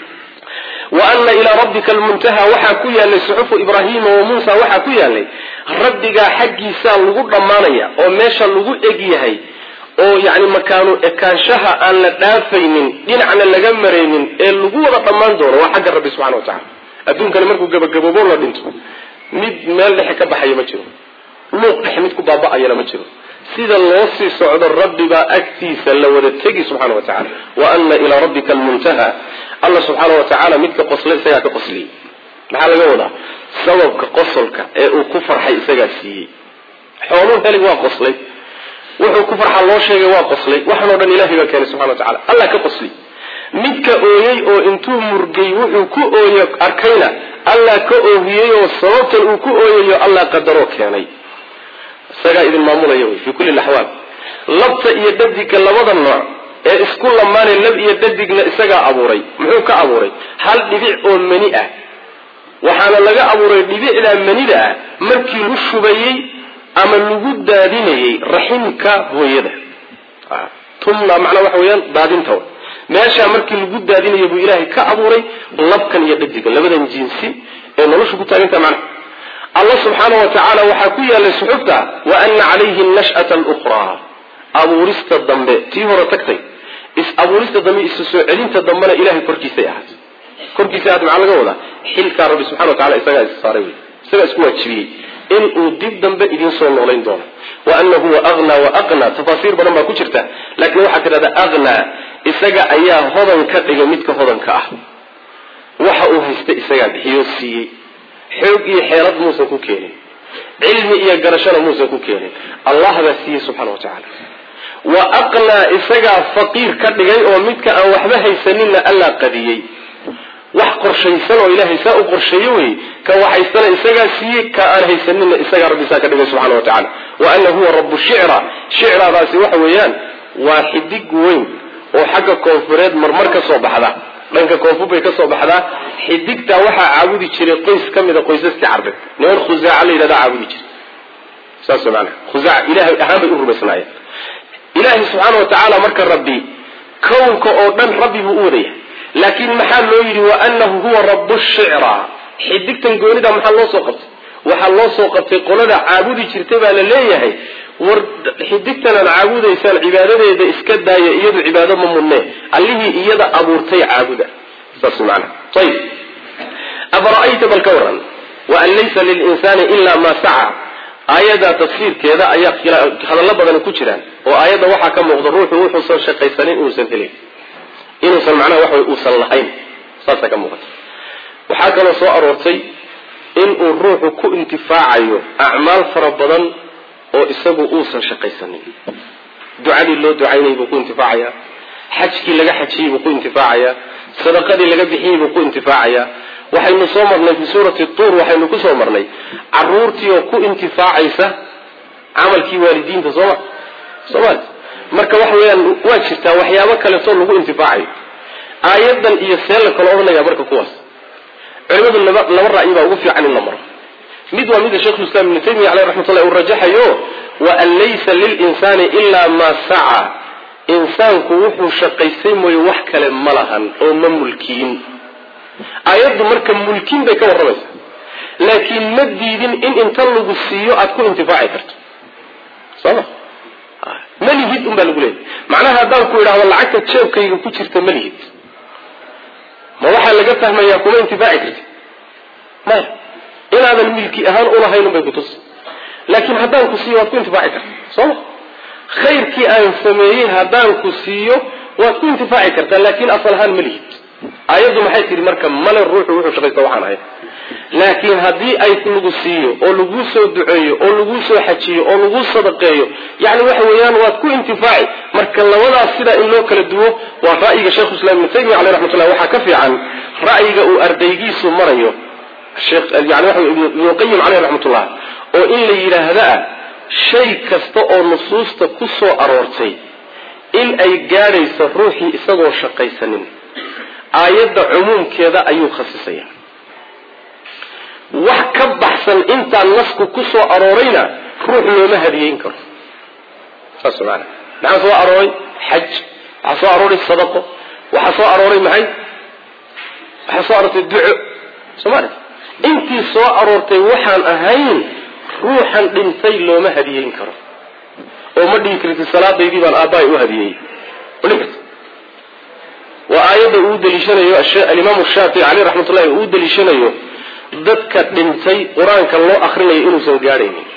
wa anna ilaa rabbika almuntaha waxaa ku yaalay suxufu ibraahiima wa muusa waxaa ku yaalay rabbigaa xaggiisaa lagu dhammaanaya oo meesha lagu eg yahay oo yani makaanu ekaanshaha aan la dhaafaynin dhinacna laga maraynin ee lagu wada dhammaan doono waa xagga rabbi subxana wa tacala adduunkani markuu gabagaboobo la dhinto mid meel dhexe ka baxaya ma jiro luuq dhexe mid ku baaba'ayana ma jiro sida loo sii socdo rabbibaa agtiisa la wada tegi subxaana wa tacala wa anna ilaa rabbika almuntaha alla subxaana wa tacaala midka qoslay isagaa ka qosliyey maxaa laga wadaa sababka qosolka ee uu ku farxay isagaa siiyey xooluu helig waa qoslay wuxuu ku farxa loo sheegay waa qoslay waxaanoo dhan ilahay baa keenay subxana wa tacala allah ka qosliy midka ooyey oo intuu murgay wuxuu ku ooye arkayna allah ka oohiyey oo sababtan uu ku ooyayo allah qadaroo keenay isagaa idin maamulaya wy fi kulli laxwaal labta iyo dhadigga labada nooc ee isku lamaanay lab iyo dhadigna isagaa abuuray muxuu ka abuuray hal dhibic oo mani ah waxaana laga abuuray dhibicdaa manida ah markii lu shubayey ama lagu daadinayey raximka hooyada tumna macnaa waxa weeyaan daadinta meeshaa markii lagu daadinayay buu ilaahay ka abuuray labkan iyo dhadigga labadan jinsi ee nolosha ku taaginta macna allah subxaana wa tacaala waxaa ku yaalay suxufta wa ana calayhi nash'ata alukhraa abuurista dambe tii hore tagtay abuurista dambe isu soo celinta dambena ilahay korkiisay ahaatay korkiisay ahaatay maxaa laga wadaa xilkaa rabbi subxana wa tacala isagaa is saaray wey isagaa isku waajibiyey inuu dib dambe idiin soo noolayn doono wa ana huwa aghnaa wa aqnaa tafaasiir badan baa ku jirta laakiin waxaa tidhahdaa aghnaa isaga ayaa hodan ka dhigay midka hodanka ah waxa uu haysta isagaa bixiyoo siiyey xoog iyo xeelad muusan ku keenin cilmi iyo garashana muusan ku keenin allah baa siiyey subxana wa tacaala wa aqnaa isagaa faqiir ka dhigay oo midka aan waxba haysaninna allah qadiyey wax qorshaysan oo ilaahay saa u qorsheeye wey ka waxhaystana isagaa siiyey ka aan haysaninna isagaa rabbi saa ka dhigay subxana wa tacala wa ana huwa rabu shicra shicradaasi waxa weeyaan waa xidig weyn oo xagga koonfureed marmar ka soo baxda dhanka koonfur bay ka soo baxdaa xidigtaa waxaa caabudi jiray qoys ka mida qoysaskii carbeed niman khusaaca la yidhahdaa caabudi jiray saas maana khusaaca ilaahay ahaan bay u rumaysnaayeen ilaahay subxaana wa tacaala marka rabbi kownka oo dhan rabbi buu u wadaya laakiin maxaa loo yidhi wa annahu huwa rabu shicra xidigtan goonida maxaa loo soo qabtay waxaa loo soo qabtay qolada caabudi jirtay baa la leeyahay war xidigtan aan caabudaysaan cibaadadeeda iska daaya iyadu cibaado ma mudne allihii iyada abuurtay caabuda saas macna ayib afara'ayta bal ka waran wa an laysa lilinsaani ilaa maa saca aayadda tafsiirkeeda ayaa hadallo badan ku jiraan oo aayadda waxaa ka muuqda ruuxu wuxuusan shaqaysanin inuusan helin inuusan macnaha waxa uusan lahayn saasaa ka muuqata waxaa kaloo soo aroortay inuu ruuxu ku intifaacayo acmaal fara badan oo isagu uusan shaqaysanin ducadii loo ducaynayay buu ku intifaacayaa xajkii laga xajiyey buu ku intifaacayaa sadaqadii laga bixiyey buu ku intifaacayaa waxaynu soo marnay fi suurati tuur waxaynu ku soo marnay caruurtii oo ku intifaacaysa camalkii waalidiinta sooma marka waxa weeyaan waa jirtaa waxyaabo kaleetoo lagu intifaacayo aayadan iyo see la kala odhanaya marka kuwaas culimadu laba ra'yi baa ugu fiican in la maro mid waa mida sheekhu islam ibn taymiya alayhi raxmatullahi uu rajaxayo wa an laysa lilinsaani ilaa maa saca insaanku wuxuu shaqaystay mooye wax kale ma lahan oo ma mulkiyin ayadu marka mulkin bay ka waramaysaa laakiin ma diidin in inta lagu siiyo aad ku intifaaci karto soo malihid baa lagu leeyahay macnaha haddaan ku idhaahdo lacagta jeebkayga ku jirta malihid ma waxaa laga fahmayaa kuma intifaaci karti maya inaadan milki ahaan ulahayn bay ku tus laakiin haddaan ku siiyo waad ku intifaaci karta soo khayrkii aan sameeyey haddaan ku siiyo waad ku intifaaci kartaa laakiin asal ahaan malihid ayadu maxay tiri marka male ruuxu wuxuu shaqaysta waxaan ahay laakiin haddii ay lagu siiyo oo lagu soo duceeyo oo lagu soo xajiyo oo lagu sadaqeeyo yani waxa weeyaan waad ku intifaaci marka labadaas sida in loo kala duwo waa ra'yiga sheekh islaam ibn taymiyyah alayhi rahmatullah waxa ka fiican ra'yiga uu ardaygiisu marayo sheekh yani waxa ibn qayyim alayhi rahmatullah oo in la yiraahdo shay kasta oo nusuusta ku soo aroortay in ay gaadhayso ruuxii isagoo shaqaysanin aayadda cumuumkeeda ayuu khasisaya wax ka baxsan intaan nasku ku soo aroorayna ruux looma hadiyeyn karo saas macna maxaa soo arooray xaj waxaa soo arooray sadaqo waxaa soo arooray maxay waxaa soo aroortay duco soomaali intii soo aroortay waxaan ahayn ruuxan dhintay looma hadiyeyn karo oo ma dhihi kartid salaadaydii baan aabbahay u hadiyey waa aayadda uu daliishanayo alimaam shaafici caleyh raxmatullahi uu daliishanayo dadka dhintay qur-aanka loo akrinayo inuusan gaadhaynin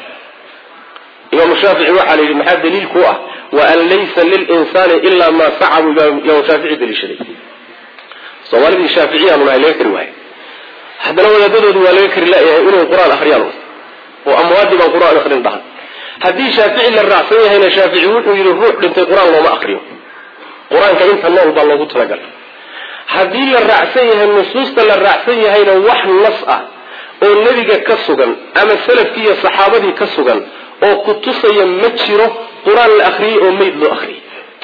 imaam shaafici waxaa la yidhi maxaa daliil ku ah wa an laysa lilinsaani ilaa maa saca buu imaam shaafici daliishaday soomaalidii shaaficiyaanu nahay laga kari waayo haddana wadaadadoodii waa laga kari laayahay inay qur-aan akriyaan oo amwaadii baan qur-aan akrin dhahan haddii shaafici la raacsan yahayna shaafici wuxuu yidhi ruux dhintay qur-aan looma akriyo qur-aanka inta nool baa loogu talagalay haddii la raacsan yahay nusuusta la raacsan yahayna wax nas ah oo nebiga ka sugan ama salafkii iyo saxaabadii ka sugan oo ku tusaya ma jiro qur-aan la akriyey oo meyd loo akriyey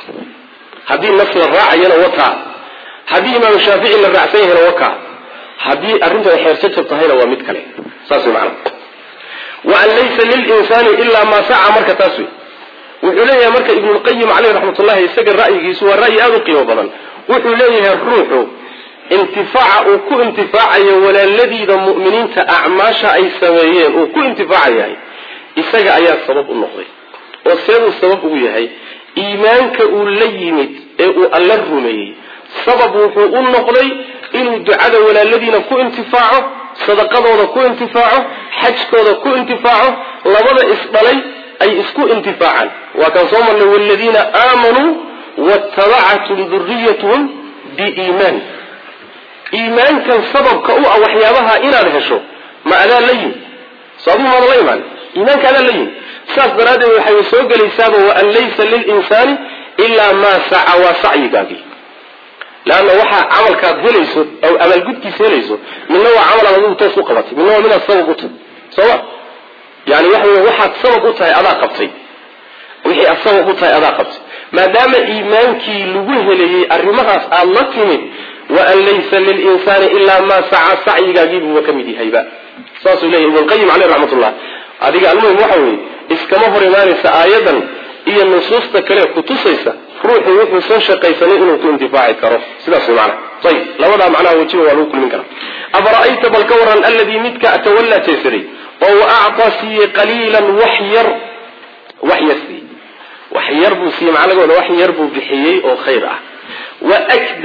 haddii nas la raacayana wakaa haddii imaam shaafici la raacsan yahayna wakaa haddii arrinta ay xeersajab tahayna waa mid kale saas macna wa an laysa lilinsaani ilaa maa saca marka taas wey wuxuu leeyahay marka ibnu lqayim caleyh raxmatullahi isaga ra'yigiisu waa ra'yi aada u qiimo badan wuxuu leeyahay ruuxu intifaaca uu ku intifaacayo walaaladiida mu'miniinta acmaasha ay sameeyeen uu ku intifaacayahay isaga ayaa sabab u noqday oo seebuu sabab ugu yahay iimaanka uu la yimid ee uu alla rumeeyey sabab wuxuu u noqday inuu ducada walaaladiina ku intifaaco sadaqadooda ku intifaaco xajkooda ku intifaaco labada isdhalay ay isku intifaacaan waa kan soo marnay waladiina aamanuu waatabacathum duriyatuhum biiimaan iimaankan sababka u ah waxyaabaha inaad hesho ma adaa la yimi sababuu maada la imaan iimaanka adaa la yimi saas daraaddeed waxay soo gelaysaaba waan laysa lilinsaani ilaa maa saca waa sacyigaagii laanna waxaa camalkaad helayso aw abaalgudkiisa helayso midna waa camal aad adigu toos u qabatay midna waa minaad sabab u tahay sooma yani waxa wey waxaad sabab u tahay adaa qabtay wixii aad sabab u tahay adaa qabtay maadaama iimaankii lagu helayey arrimahaas aada la timid wa an laysa lilinsaani ilaa maa saca sacyigaagiibuuba ka mid yahayba saasuu leeyahy ibnulqayim caleyh raxmatullah adiga almuhim waxa weeye iskama hor imaanaysa aayadan iyo nusuusta kale kutusaysa ruuxu wuxuu soo shaqaysanay inuu ku intifaaci karo sidaas way macna ayib labadaa macnaha wajiba waa lagu kulmin karaa afara'ayta bal ka waran alladii midka atawallaa jeesaday oo wa actaa siiyey qaliilan wax yar buu siiyey macnagooda wax yar buu bixiyey oo khayr ah wa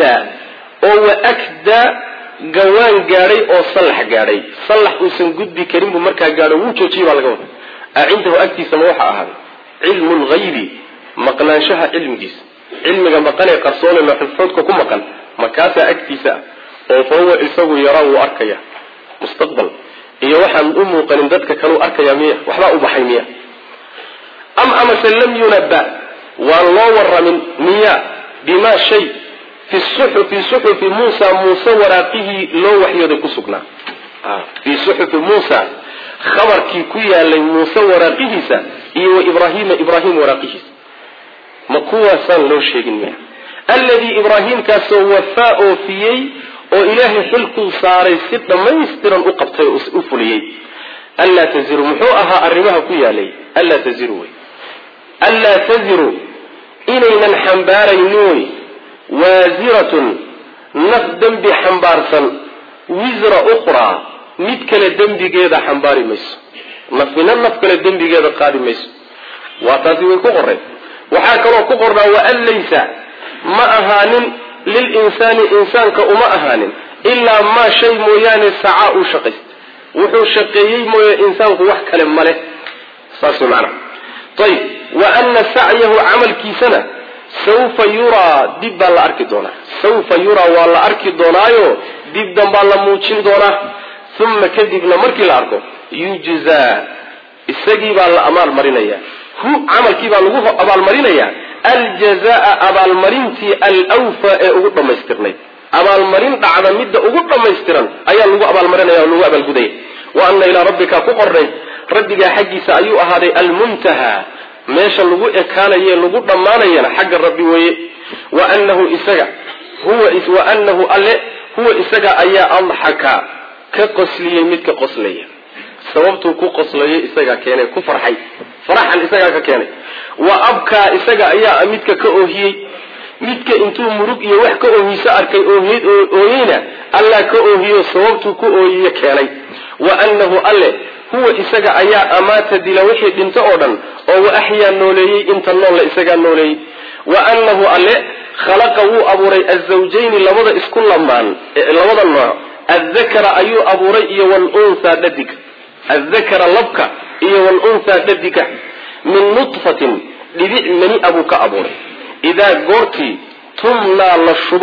akdaa gawaan gaadhay oo sallax gaadhay sallax uusan gudbi karin buu markaa gaadho wuu joojiyey baa laga wada cindahu agtiisana waxaa ahaaday cilmu lghaybi maqnaanshaha cilmigiisa cilmiga maqanee qarsoone looxulfoodka ku maqan makaasaa agtiisa ah oo fa huwa isagu yaraa wuu arkaya mustaqbal iyo waxaan u muuqanin dadka kaleu arkaya miya waxbaa u baxay miya amase lam yunabba waan loo waramin miya bimaa shay fi suxufi muusa muuse waraaqihii loo waxyooday ku sugnaa fii suxufi muusa khabarkii ku yaalay muuse waraaqihiisa iyo wa ibraahim waraaqihiisa ma kuwaasaan loo sheegin miya alladii ibraahimkaasoo wafaa oofiyey oo ilaahay xilkuu saaray si dhammaystiran u qabtay oo u fuliyey allaa taziru muxuu ahaa arrimaha ku yaalay allaa taziru wey allaa taziru inaynan xambaaraynin wey waasiratun naf dembi xambaarsan wisra ukhra mid kale dembigeeda xambaari mayso nafina naf kale dembigeeda qaadi mayso waa taasi way ku qoreen waxaa kaloo ku qornaa waan laysa ma ahaanin lilinsaani insaanka uma ahaanin ilaa maa shay mooyaane sacaa uu shaqaysta wuxuu shaqeeyey mooye insaanku wax kale male saas macna ayib wa ana sacyahu camalkiisana sawfa yuraa dib baa la arki doonaa sawfa yuraa waa la arki doonaayo dib danbaa la muujin doonaa uma kadibna markii la arko yujzaa isagii baa la abaalmarinaya camalkii baa lagu abaalmarinaya aljazaa abaalmarintii alwfa ee ugu dhammaystirnayd abaalmarin dhacda midda ugu dhammaystiran ayaa lagu abaalmarinaya oo lagu abaalgudaya wa ana ilaa rabbika ku qornay rabbigaa xaggiisa ayuu ahaaday almuntaha meesha lagu ekaanaye lagu dhammaanayana xagga rabbi weeye waanahu alle huwa isaga ayaa adxaka ka qosliyey midka qoslaya sababtuu ku qoslayay isagaa keenay ku farxay faraxan isagaa ka keenay wa abkaa isaga ayaa midka ka oohiyey midka intuu murug iyo wax ka oohiso arkay ooyeyna allah ka oohiyo sababtuu ku ooyiye keenay waanahu alle huwa isaga ayaa amaata dila wixii dhinto oo dhan oo wa axyaa nooleeyey inta noolle isagaa nooleeyey waanahu alle khalaqa wuu abuuray azawjayni labada isku lamaan labada nooc addakara ayuu abuuray iyo walunhaa dhadiga addakara labka iyo walunhaa dhadiga min nutfatin dhibic mani abuu ka abuuray idaa goortii tumnaa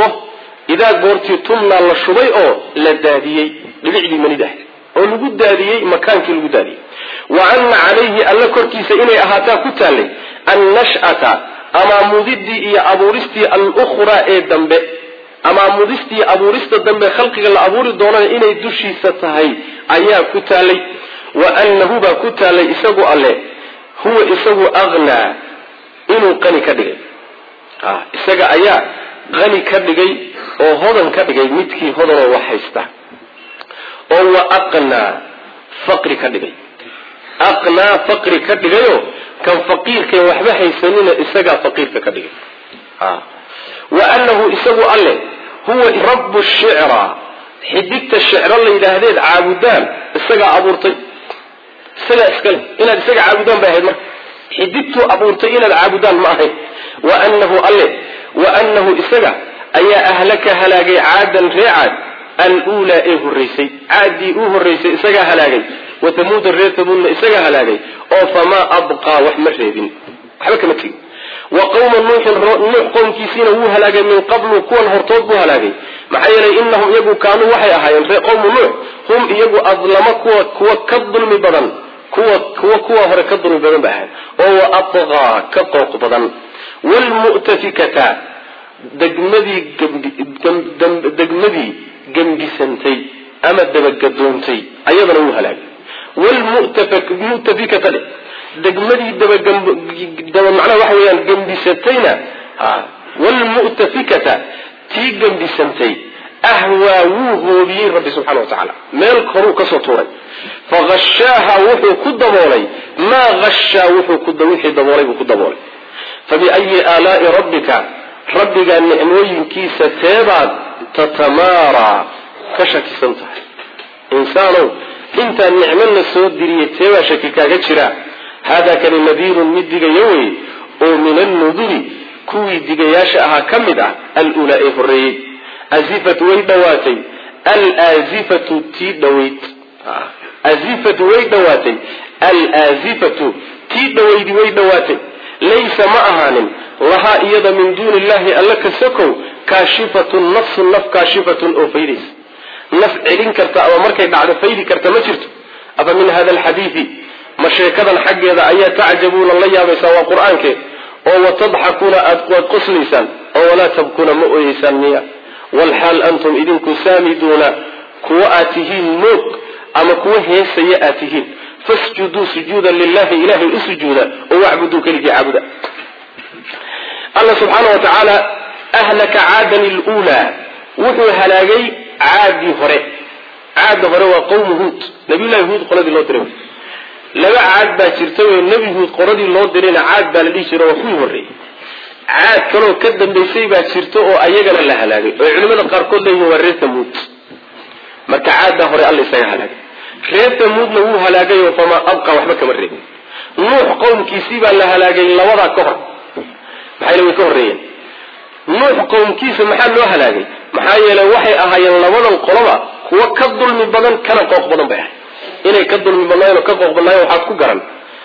la shubay oo la daadiyey dhibicdii manida oo lagu daadiyey makaankii lagu daadiyey wa anna calayhi alla korkiisa inay ahaataa ku taallay annash'ata amaamudidii iyo abuuristii alukhraa ee dambe amaamudistii abuurista dambe khalqiga la abuuri doonana inay dushiisa tahay ayaa ku taallay wa annahu baa ku taallay isagu alle huwa isagu aghnaa inuu qani ka dhigay isaga ayaa qani ka dhigay oo hodan ka dhigay midkii hodanoo wax haysta oo wa aqnaa faqri ka dhigay aqnaa faqri ka dhigayoo kan faqiirkeen waxba haysanina isagaa faqiirka ka dhigay wa annahu isagu alle huwa rabbu shicra xidigta shicro la yidhaahdeed caabudaan isagaa abuurtay isagaa iskale inaad isaga caabudaan bay ahayd marka xidigtuu abuurtay inaad caabudaan ma ahayn waanahu isaga ayaa ahlaka halaagay caadan ree caad alulaa ee horeysay caadii u horeysay isagaa halaagay wathamuuda reer thamuudna isagaa halaagay oo famaa abqaa wax ma reebin waxba kama tegin wa qawma nuuxin nuux qowmkiisiina wuu halaagay min qablu kuwan hortood buu halaagay maxaa yeelay inahum iyagu kaanuu waxay ahaayeen ree qowmu nuux hum iyagu adlama kuwa ka dulmi badan kuwa hore ka dulmi badan ba ahayd oo wa atqaa ka qooq badan wlmu'tafikata degmadii gambisantay ama dabagadoontay ayadana wuu halaagay wlmu'tafikata degmadii macnaha waxa weeyaan gambisatayna wlmu'tafikata tii gambisantay ahwaa wuu hoobiyey rabbi subxana watacaala meel koruu kasoo tuuray fahashaaha wuxuu ku daboolay maa hashaa wixii daboolay buu ku daboolay fabiayi aalaai rabbika rabbigaa nicmooyinkiisa teebaad tatamaaraa ka shakisan tahay insaanow intaan nicmana soo diriyay teebaa shaki kaaga jira haadaa kani nadiirun mid digaya wey oo min annuduri kuwii digayaasha ahaa ka mid ah alulaa ee horeeyey azifatu way dhawaatay alaazifatu tii dhawayd azifatu way dhawaatay alaazifatu tii dhawaydi way dhawaatay laysa ma ahaanin lahaa iyada min duuni illahi alla ka sokow kaashifatun nafsun naf kaashifatun oo faydaysa naf celin karta ama markay dhacdo faydi karta ma jirto afa min hada alxadiidi ma sheekadan xaggeeda ayaa tacjabuuna la yaabaysaan waa qur-aankeed oo watadxakuuna waad qoslaysaan oo walaa tabkuuna ma ooyeysaan miya walxaal antum idinku saamiduuna kuwa aad tihiin moog ama kuwa heesaya aad tihiin fasjuduu sujuudan lilahi ilahay u sujuuda oo wacbuduu keligii caabuda alla subxaana wa tacaala ahlaka caadan ilulaa wuxuu halaagay caadii hore caada hore waa qawmu huud nabiyullahi huud qoladii loo diray laba caad baa jirta wey nebi huud qoladii loo dirayna caad baa la dhihi jira waa kuwii horreeyey caad kaloo ka dambaysay baa jirta oo ayagana la halaagay oo culimada qaarkood leeyihin waa reer thamuud marka caada hore alla isaga halaagay reer Thamuudna wuu halaagay oo fama abqa waxba kama reebin nuux qowmkiisii baa la halaagay labada ka hor maxay la ka horeeyeen nuux qowmkiisa maxaa loo halaagay maxaa yeelay waxay ahaayeen labadan qoloba kuwa ka dulmi badan kana qooq badan bay inay ka dulmi badnaayeen ka qooq badnaayeen waxa ku garan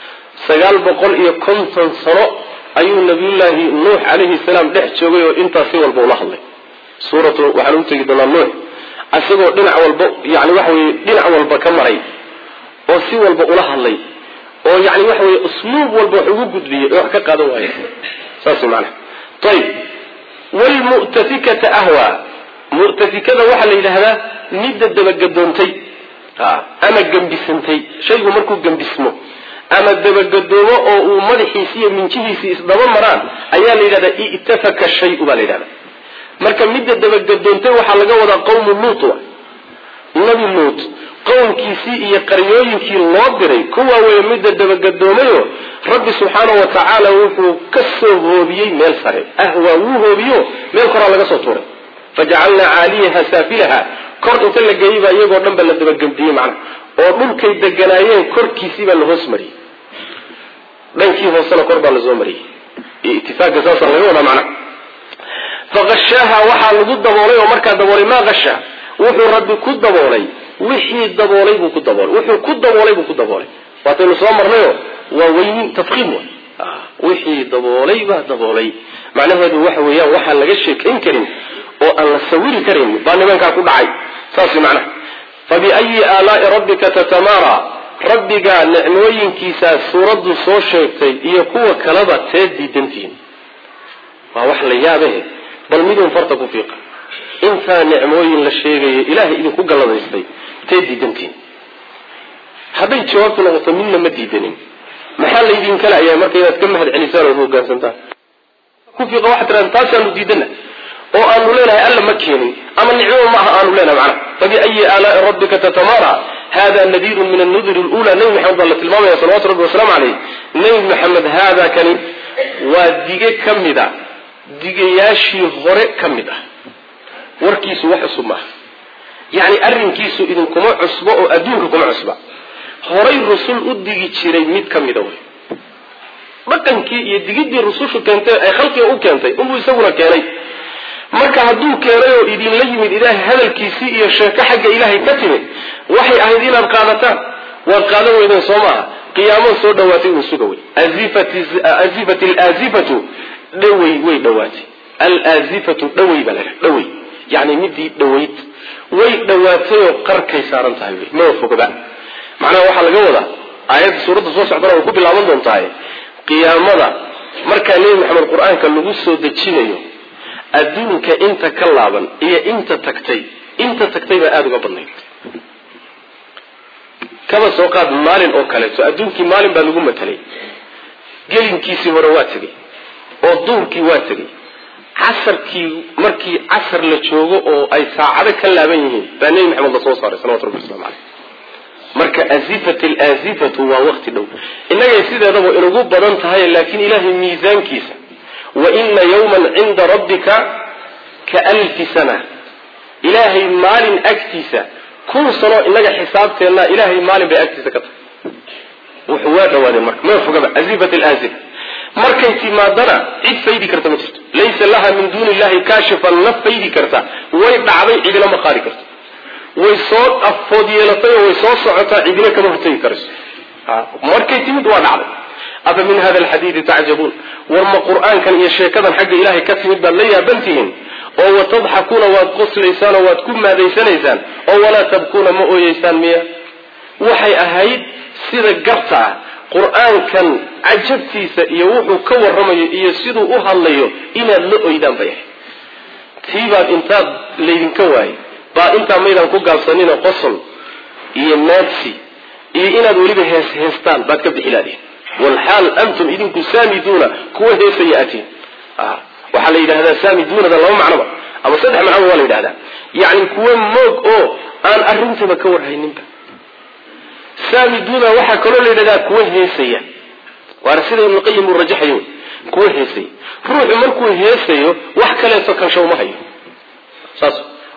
950 sano ayuu nabiyullaahi nuux alayhi salaam dhex joogay oo intaas si walba ula hadlay suuratu waxaan u tagi doonaa nuux asagoo dhinac walba yaani waxa weey dhinac walba ka maray oo si walba ula hadlay oo yaani waxa weey usluub walba ugu gudbiyay oo wax ka qaadan waayay saasi macna طيب والمؤتفكة أهوى مؤتفكة waxa la yiraahdaa nida dabagadontay ama gambisantay shaygu markuu gambismo ama dabagadomo oo uu madaxiisa iyo minjihiisa isdaba maraan ayaa la yiraahdaa ittafaka shay'u baa la yiraahdaa marka midda dabagadontay waxa laga wadaa qowm Luut nabi Luut qowmkiisii iyo qaryooyinkii loo diray kuwa way midda dabagadomayo rabbi subhanahu wa ta'ala wuxuu ka soo hoobiyay meel sare ahwa wuu hoobiyo meel kor laga soo tuuray faj'alna 'aliyaha safilaha kor inta la geeyay iyagoo dhanba la dabagandiyay macna oo dhulkay deganaayeen korkiisii baa la hoos mariyay dhankii hoosana kor baa la soo mariyay ittifaaqa saas laga wada macna faqashaha waxa lagu daboolay oo marka daboolay ma qasha wuxuu rabbi ku daboolay wixii daboolay buu ku daboolay wuxuu ku daboolay buu ku daboolay waataynu soo marnayo waa weynin tafqiim wixii daboolay baa daboolay macnaheedu waxa weeyaan waxa laga sheekayn karin oo aan la sawiri karin baa nimanka ku dhacay saasi macna fabi ayi aalaa'i rabbika tatamara rabbiga nicmooyinkiisa suuradu soo sheegtay iyo kuwa kalaba teedidantiin waa wax la yaabay bal midun farta ku fiiqa inta nicmooyin la sheegay ilaahay idinku galladaystay teedidantiin haday jawaabtu noqoto minna ma diidanin maxaa la idin kala ayaa markay aad ka mahad celisaan oo hoggaansantaan ku fiiqa wax tiraan taasaan diidana oo aanu leenahay alla ma keenin ama nicmo ma aha aanu leenahay macna tabi ayi aalaa'i rabbika tatamara hada nadirun min an-nudur al-ula nabi muhammad sallallahu alayhi wa sallam wa sallam alayhi nabi muhammad hada kani waa dige kamida digayaashii hore kamida warkiisu wax cusub ma yaani arrinkiisu idin kuma cusbo oo adduunka kuma cusba horay rusul u digi jiray mid kamida way dhaqankii iyo digidii rusushu keentay ay khalqiga u keentay uu isaguna keenay marka hadduu keenay oo idin la yimid ilaahay hadalkiisii iyo sheeko xagga ilaahay ka timid waxay ahayd inaad qaadataan waa qaadan weydeen Soomaa qiyaamo soo dhawaatay uu sugaway azifati al-azifatu daway way dhawaatay al-azifatu daway bala daway يعني مدي دويت وي دواتيو قركay saaran tahay ma fogaba macnaha waxa laga wadaa aayad suurada soo socda oo ku bilaaban doontaa qiyaamada marka Nabi Muhammad Quraanka lagu soo dejinayo adduunka inta ka laaban iyo inta tagtay ba aad uga badnayd kaba soo qaad maalin oo kale soo adduunkii maalin baa lagu matalay gelinkiisi hore waa tagay oo duurkii waa tagay casarkii markii casar la joogo oo ay saacado ka laaban yihiin baa Nabi Muhammad soo saaray sallallahu alayhi wasallam marka azifatil azifatu waa waqti dhow inaga sideedaba inagu badan tahay laakiin ilaahay miisaankiisa wa inna yawman 'inda rabbika ka alf sana ilaahay maalin agtiisa kun sano inaga xisaabteena ilaahay maalin bay agtiisa ka tahay wuxuu waa dhawaadeen marka ma fogaba azifatil azif markay timaadana cid faydi karta ma jirto laysa laha min duuni illahi kaashifan nafaydi karta way dhacday cidina ma qaari karto way soo afood yeelatay way soo socotaa cidina kama hortagi karto markay timid waa dhacday aba min hada alhadith ta'jabun warma qur'aankan iyo sheekadan xagga ilaahay ka timid baa la yaabantiin oo watadxakuna wa quslaysan wa kumaadaysanaysan oo wala tabkuna ma ooyeysaan miya waxay ahayd sida garta qur'aankan ajabtiisa iyo wuxuu ka warramayo iyo siduu u hadlayo inaad la ooydaan bay tiibaad intaad leedinka waay baa inta meedan ku gaabsanina qosol iyo naadsi iyo inaad waliba heestaan baad ka bixilaadeen wal hal antum idinku saamiduna kuwa heesayaatiin waxa la yiraahdaa saamiduna da laba macno ama saddex macno waa la yiraahdaa yaani kuwa moog oo aan arintaba ka warhayninba saamiduna waxa kale la yiraahdaa kuwa heesaya waana sida ibn qayyim uu rajaxayo kuwa heesay ruuxu markuu heesayo wax kale soo kan show ma hayo saas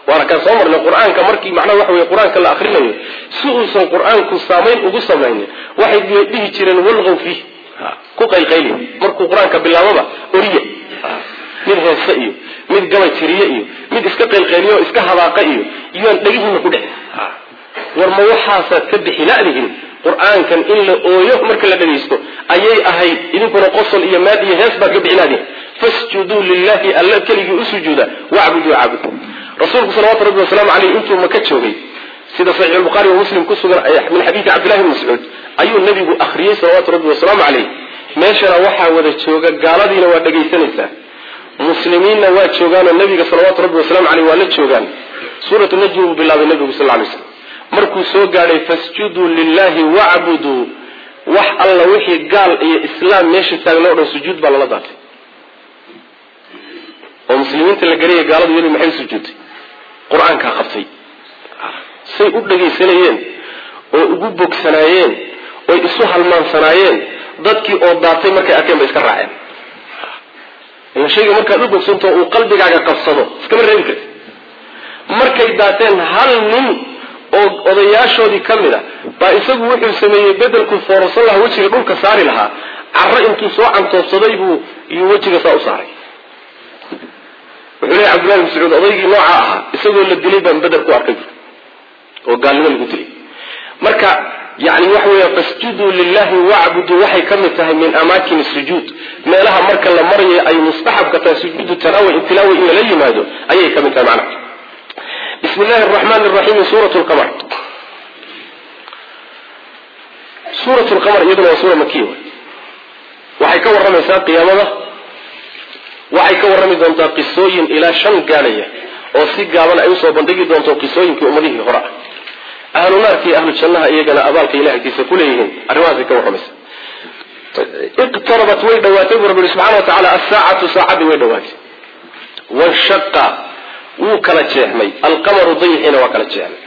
waana kan soo marnay qur-aanka markii macnaha waxa weeye qur-aanka la akrinayo si uusan qur-aanku saamayn ugu samaynin waxay dhihi jireen walghaw fiih ku qaylqayli markuu qur-aanka bilaababa oriya mid heesa iyo mid gabay tiriye iyo mid iska qaylqayliyo iska habaaqa iyo iyaan dhagihiina ku dhicin war ma waxaasaad ka bixi la'dihin qur-aankan in la ooyo marka la dhagaysto ayay ahayd idinkuna qosol iyo maad iyo hees baad ka bixinaadeen fasjuduu lillahi alla keligii u sujuuda wacbuduu caabudu rasuulku salawaatu rabbi wasalaamu caleyh intuu maka joogay sida saxiix albukhaari wa muslim ku sugan min xadiidi cabdillahi bni mascuud ayuu nebigu akhriyey salawaatu rabbi wasalaamu caleyh meeshana waxaa wada jooga gaaladiina waa dhagaysanaysaa muslimiinna waa joogaanoo nebiga salawaatu rabbi wasalaamu caleyh waa la joogaan suuratu najmi buu bilaabay nebigu sal lla lay slam markuu soo gaadhay fasjuduu lillahi wacbuduu wax alla wixii gaal iyo islaam meesha taagna o dhan sujuud baa lala daatay oo muslimiinta la garaya gaaladu weli maxay sujuudtay qur-aankaa qabtay say u dhagaysanayeen oo ugu bogsanaayeen oy isu halmaansanaayeen dadkii oo daatay markay arkeen bay iska raaceen ila shayga markaad u bogsantoo uu qalbigaaga qabsado iskama reebi karti markay daateen hal nin oo odayaashoodii ka mid a baa isagu wuxuu sameeyey bedelku foorarsan lahaa wejiga dhulka saari lahaa carro intuu soo cantoobsaday iyuu wejiga saa u saaray wuxuu leeyahy cabdillahi bin mascuud odaygii nooca ahaa isagoo la dilay baan bedel ku arkay oo gaalnimo lagu dilay marka yani waxa weya fasjuduu lillahi wacbuduu waxay ka mid tahay min amaakin sujuud meelaha marka la marayo ay mustaxabka tahay sujuudu tilaawa in lala yimaado ayay ka mid tahay macnaha بسم الله الرحمن الرحيم سورة القمر سورة القمر يدنا سورة مكية waxay ka waramaysaa qiyaamada waxay ka warami doontaa qisooyin ilaa 5 gaaraya oo si gaaban ay u soo bandhigi doonto qisooyinkii ummadihii hore ahlu naarkii ahlu jannaha iyagana abaalka ilaahkiisa ku leeyihiin arrimahaas ka waramaysa iqtarabat way dhawaatay rabbi subhanahu wa ta'ala as-saa'atu saa'adi way dhawaatay washaqqa wuu kala jeexmay alqamaru dayxina waa kala jeexmay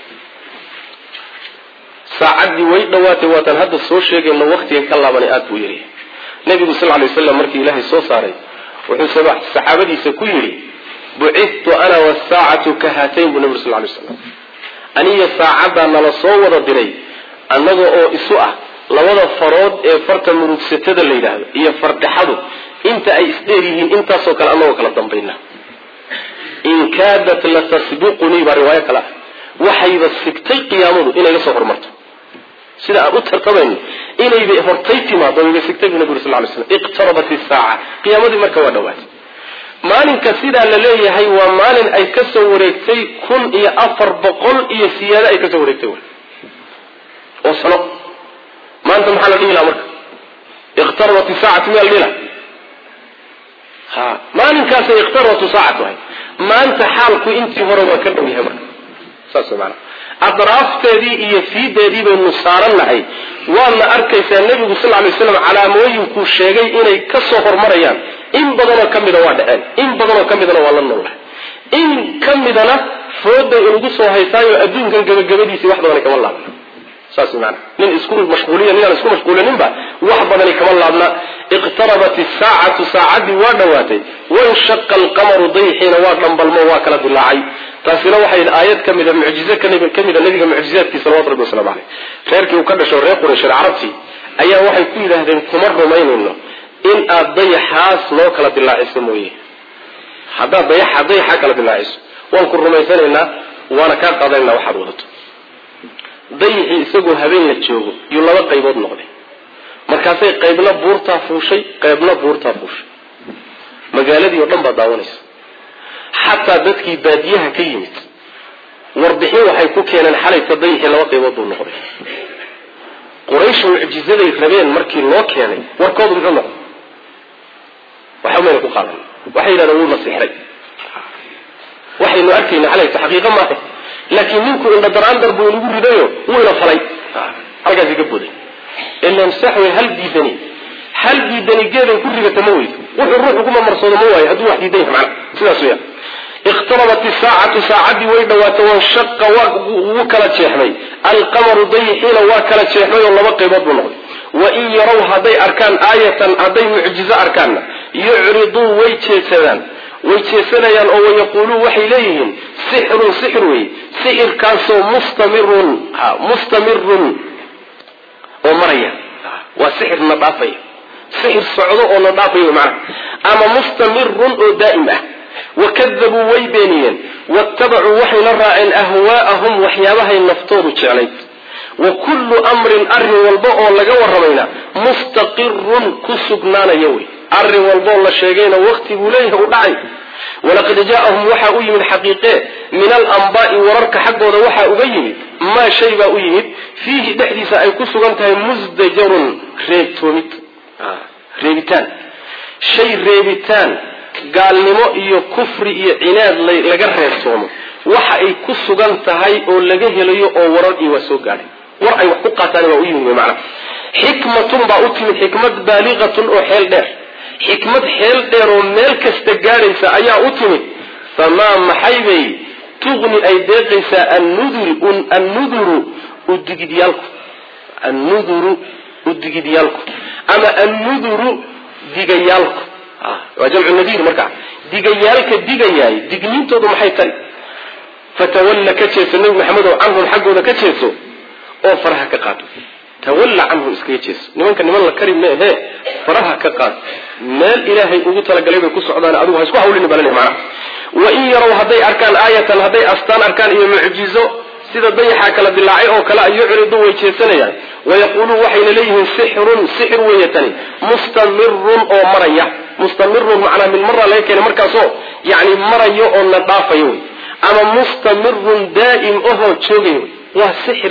saacadii way dhawaatay waatan hadda soo sheegayna waqtiga ka laabanay aad buu yiri nabigu sallallahu alayhi wasallam markii ilaahay soo saaray wuxuu saxaabadiisa ku yiri bu'ithtu ana was-saa'atu kahatayn bu nabi sallallahu alayhi wasallam aniga saacada nala soo wada diray annaga oo isu ah labada farood ee farta murugsatada la yiraahdo iyo fardhaxadu inta ay isdheer yihiin intaas oo kale annaga kala dambayna in kaadat la tasbiquni ba riwaaya kala waxay basigtay qiyaamadu inay la soo hormarto sida aan u tartabayno inay bay hortay timaado inay basigtay nabiga sallallahu alayhi wasallam iqtarabat as-saa'a qiyaamadii marka waa dhawaatay maalinka sida la leeyahay waa maalin ay ka soo wareegtay 1400 iyo siyaada ay ka soo wareegtay oo sano maanta maxaa la dhihi lahaa marka iqtarabat as-saa'atu min al-lila maalinkaas iqtarabat as-saa'atu maanta xaalku intii hore waa ka dhow yahay marka saas macna adraafteedii iyo fiideedii baynu saaranahay waana arkaysaa nabigu sallallahu alayhi wasallam calaamooyinku sheegay inay ka soo hormarayaan in badan oo kamida waa dhaceen in badan oo kamidana waa la noolahay in kamidana fooday ugu soo haysaayo adduunkan gabagabadiisa wax badan kama laabna saas macna nin isku mashquuliyan nin isku mashquulaninba wax badan kama laabna iqtarabat as-saa'atu saa'adi waa dhawaatay wa shaqqa al-qamaru dayhina waa dhanbalmo waa kala dilaacay taasina waxay aayad kamida mucjizo kamida nabiga mucjizaadkiisa sallallahu alayhi wasallam reerkii uu ka dhasho reer quraysh carabti ayaa waxay ku yiraahdeen kuma rumaynayno in aad dayaxaas loo kala dilaaciso mooyee hadda dayaxa kala dilaaciso waan ku rumaysanaynaa waana ka qadaynaa waxa wadato dayaxi isagoo habeen la joogo iyo laba qaybood noqday markaasay qaybna buurta fuushay qaybna buurta fuushay magaaladii oo dhan baa daawanaysa xataa dadkii baadiyaha ka yimid warbixin waxay ku keeneen xalay dayaxi laba qaybood buu noqday quraysh mucjizaday rabeen markii loo keenay warkoodu muxuu noqday waxa meel ku qaadan waxay yiraahdeen wuu nasixray waxaynu arkayna xalay xaqiiqo ma ah laakiin ninku inda daraan darbu ugu ridayo wuu ila falay halkaas iga boday ilaa saxwi hal diidani geeday ku rigata ma weydo wuxuu ruuxu kuma marsoodo ma waayo haduu wax diiday macna sidaas weeyaan اقتربت الساعة ساعدي ويدوات وانشق وكلا تشيحمي القمر ضيحين وكلا تشيحمي والله بقي بضو نغضي وإن يروا هذي أركان آية هذي معجزة أركان يعرضوا ويتشيسان ويجسنيان أو يقولوا وحي ليهم سحر وي سحر كاسو مستمر ومريا وسحر نضافي سحر صعود أو نضافي معه أما مستمر أو دائمة وكذبوا ويبينيا واتبعوا وحي نرى أهواءهم وحيابها النفطور عليك وكل أمر أر والباء لجوا الرمينا مستقر كسبنانا يوي أر والباء لشيئين وقت بليه ودعي ولقد جاءهم وحى من حقيقة من الأنباء وررك حق وحى أبين ما شيء بأيمد فيه دحديث أي كسبنتها مزدجر ريبتان شيء ريبتان قال نمو إيو كفر إيو عناد لقرر صومه waxa ay ku sugan tahay oo laga helayo oo warar iyo soo gaaray war ay wax ku qaataan waa u yimid macna xikmatun ba u timid xikmad baaliqatun oo xeel dheer oo meel kasta gaaraysa ayaa u timid fama maxaybay tugni ay deeqaysa an-nuduru udigidiyalku ama an-nuduru digayalku waa jamcu nadir marka digayalka digayay dignintoodu maxay tahay فتولى كتشيس النبي محمد عنهم حقه ذا كتشيسه أو فرها كقاد تولى عنه إسكيتشيس نمان كان نمان الكريم هي فرها كقاد ما الإلهي أقول لك قليل يكون سعدان أدوها يسكوها ولين بلنه معه وإن يروا هذي أركان آية هذي أستان أركان إيه معجزة سيدا ضيحا كلا بالله أو كلا يعرضوا ويتشيسنا يعني ويقولوا وحي إليهم سحر ويتني مستمر أو مريا مستمر معنا من مرة لكن مركزه يعني مريا أو نضافة يوي أما مستمر دائم أهو تشوغي وسحر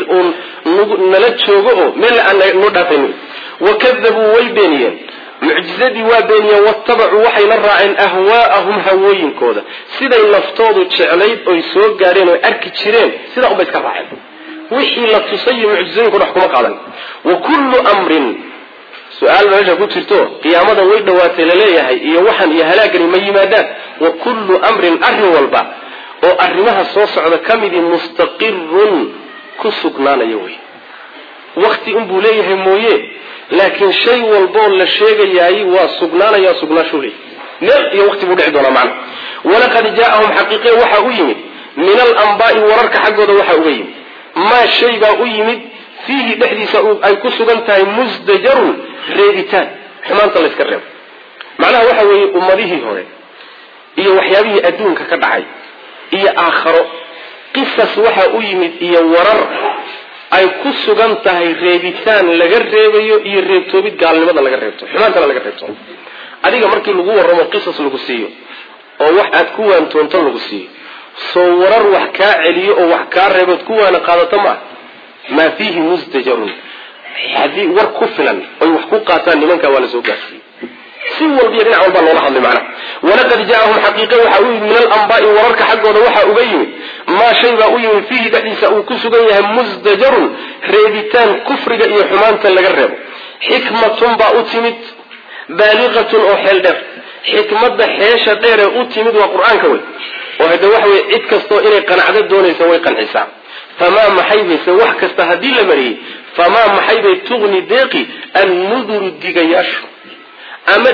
نلا تشوغو ملا أن ندافن وكذبوا ويبينيا معجزتي وبينيا واتبعوا وحي نرعين أهواءهم هوين كودا سيدا ينفتوضوا تشعليد أو يسوق قارين ويأركي تشيرين سيدا أم بيتكفع وحي لا تصير معجزين كنا حكومة قالا وكل أمر سؤال ما قلت شرطوه قيامة ويدواتي لليه يوحن يهلاقني ميمادات وكل أمر أهل والبع oo arrimaha soo socda kamidi mustaqirrun ku sugnaanayo way waqti buu leeyahay mooye laakiin shay walbo la sheegayay waa sugnaasho leh meel iyo waqti buu dhici doona macna walaqad jaa'ahum haqiqatan waxa u yimid min al-anba'i wararka xaqooda waxa u yimid ma shay baa u yimid fihi dhaxdiisa ay ku sugan tahay musdajarun reeditaan xumaanta la iska reeb macnaha waxa weeye ummadihii hore iyo waxyaabihii adduunka ka dhacay iyo aakhiro qisas waxa u yimid iyo warar ay ku sugan tahay reebitaan laga reebayo iyo reebtoobid gaalnimada laga reebto xumaanta laga reebto adiga markii lagu waramo qisas lagu siiyo oo wax aad ku waantoonto lagu siiyo soo warar wax ka celiyo oo wax ka reebad ku waana qaadato ma fihi musdajarun hadii war ku filan oo wax ku qaataan nimanka wala soo gaarsiin سوى البيرين عن الله حظ معنا ولقد جاءهم حقيقة وحاول من الأنباء وررك حقه وحا أبين ما شيء أبين فيه دحديث أو كسجيها مزدجر ريبتان كفر إيه حمان تلقرب حكمة بأتمت بالغة أو حلدر حكمة بحيشة دير أتمت وقرآن كوي وهذا وحوي إتكستو إلي قناعدت دوني سوي قنعسام فما محيبه سوح كستهدي لمريه فما محيبه تغني ديقي النذر الدقياش أما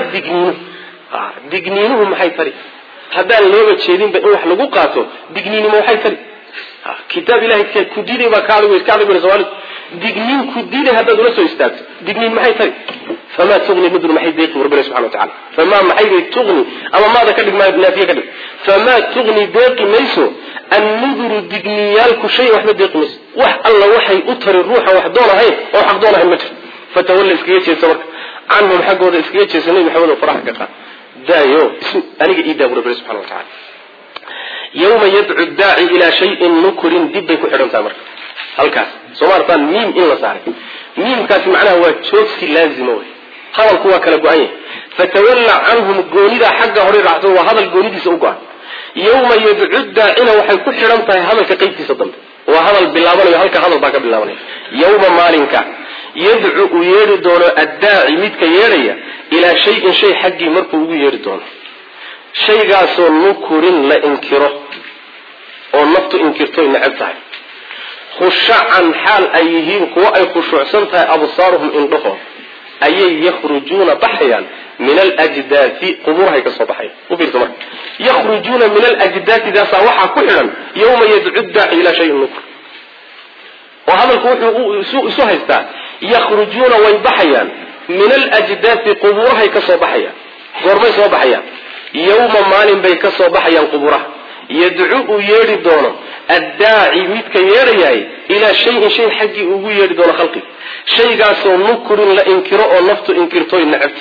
دقنينه محي فري هذا اللي تشيلين بأن وح لقو قاتو دقنينه محي فري كتاب الله كديني وكالو ويسكالو بالزوالي دقنين كديني هذا دولسو يستاك دقنين محي فري فما تغني مدر محي ديقي وربنا سبحانه وتعالى فما محي تغني أما ماذا كدك ما يبنى فيه كدك فما تغني ديقي ميسو النذر دقنيالك شيء وحنا ديقي ميسو وح الله وحي أطهر الروح وحدونا هاي وحق دونا هاي المجر فتولي اسكيتش يتصورك عنهم حقه اسكيتش سنين محمد وفرح كقا دايو أنا إيدا وربنا سبحانه وتعالى يوم يدعو الداعي إلى شيء نكر دب يكون حرم تامر هالكاس سمارتان ميم إلا صار ميم كاس معناه هو تشوكسي لازم هو هذا القوة كالقوانية فتولى عنهم الجونيدا حقه هري رعته وهذا الجونيد سوقه يوم يدعو الداعي وحيكون حرم تامر هذا كقيت صدم وهذا البلاوان وهالك هذا الباقي بلاوان يوم مالك يدعو يردون الداعي ميتك يريا إلى شيء حقي مركو يردون شيء قاسو نكر لا إنكره ونفط إنكرته نعبته خشعا حال أيهين كوا أي خشوع سنتها أبصارهم إنقفوا أي يخرجون بحيا من الأجداث قبورها كسو بحيا يخرجون من الأجداث ذا صوحا كحلا يوم يدعو الداعي إلى شيء نكر وهذا الكوح سهستا يخرجون ويبحيا من الأجداث قبورها كسو بحيا قرمي سو بحيا يوم مال بي كسو بحيا قبورها يدعو يري دونه الداعي متك يرياي الى شيء حقي او يري دونه خلقي شيء قاسو نكر لا انكرو او نفط انكرتو نعبت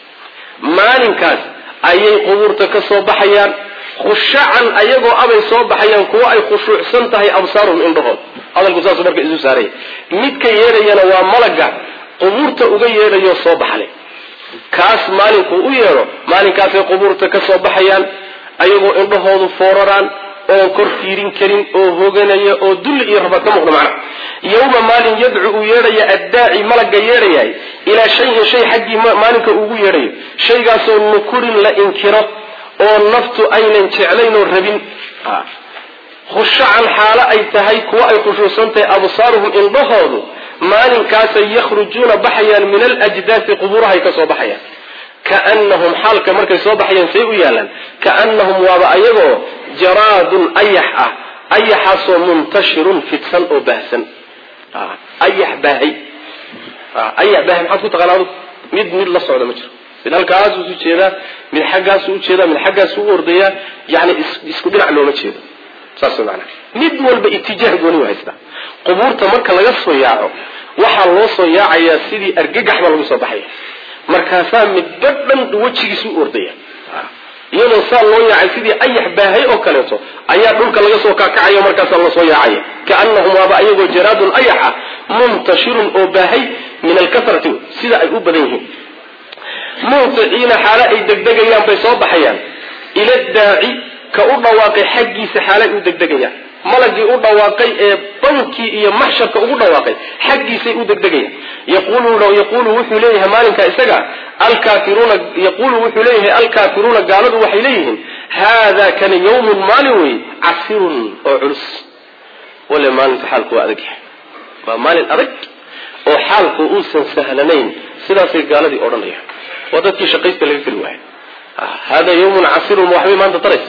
مالكاس اي قبورته كسو بخيان خشعا ايغو ابي سو بخيان كو اي خشوعسن تahay absaarum indhood hadalku saas markay isu saaray midka yeerayana waa malaga qubuurta uga yeerayo soo baxlay kaas maalinku u yeero maalinkaas ay qubuurta ka soo baxayaan ayagoo indhahoodu fooraraan oo kor fiirin karin oo hooganaya oo dul iyo raba ka muuqda macna yawma maalin yad'u yeeraya ad-daa'i malaga yeerayay ila shay xaqi maalinka ugu yeerayo shaygaas oo nukurin la inkiro oo naftu aynan jeclayn oo rabin khushan xaala ay tahay kuwa ay khushuusantay absaaruhum indhahoodu maalinkaas ay yakhrujuna baxayaan min al-ajdath quburaha ka soo baxayaan كأنهم حالك مركز صباح ينسيء يالا كأنهم وابأيغو جراد أيح صو منتشر فتسن أو بهسا أيح باهي محاكو تغلانو مد الله صعود مجر من هالكاس وسوشيدا من حقا سوشيدا من حقا سورديا يعني اسكدين عنه مجر ساسو معنا مد والباتجاه قوني وهيستا قبور تمركا لغسو ياعو وحا الله صو ياعيا سيدي أرقاق حمال مصباحي markaasaa midbadan wajigiisu ordaya iyadoo saa loo yaacay sidii ayax baahay oo kaleeto ayaa dhulka laga soo kaakacayo markaasaa la soo yaacaya kaannahum waaba ayagoo jaraadun ayaxa muntashirun oo baahay min alkasrati sida ay u badan yihiin munticiina xaala ay degdegayaan bay soo baxayaan ila daaci ka u dhawaaqay xaggiisa xaala ay u degdegayaan malagii u dhawaaqay ee bankii iyo maxsharka ugu dhawaaqay xaggiisay u degdegayaan يقول وحي ليه مالك إسجع الكافرون يقول وحي ليه الكافرون قالوا وحي ليه هذا كان يوم مالوي عسير أو عرس ولا مال في حالك وأذك مال الأذك أو حالك أوسن سهلنين سلاسي قال دي أورانية وضدك شقيت له في الواحد هذا يوم عسير وحبي ما أنت طريق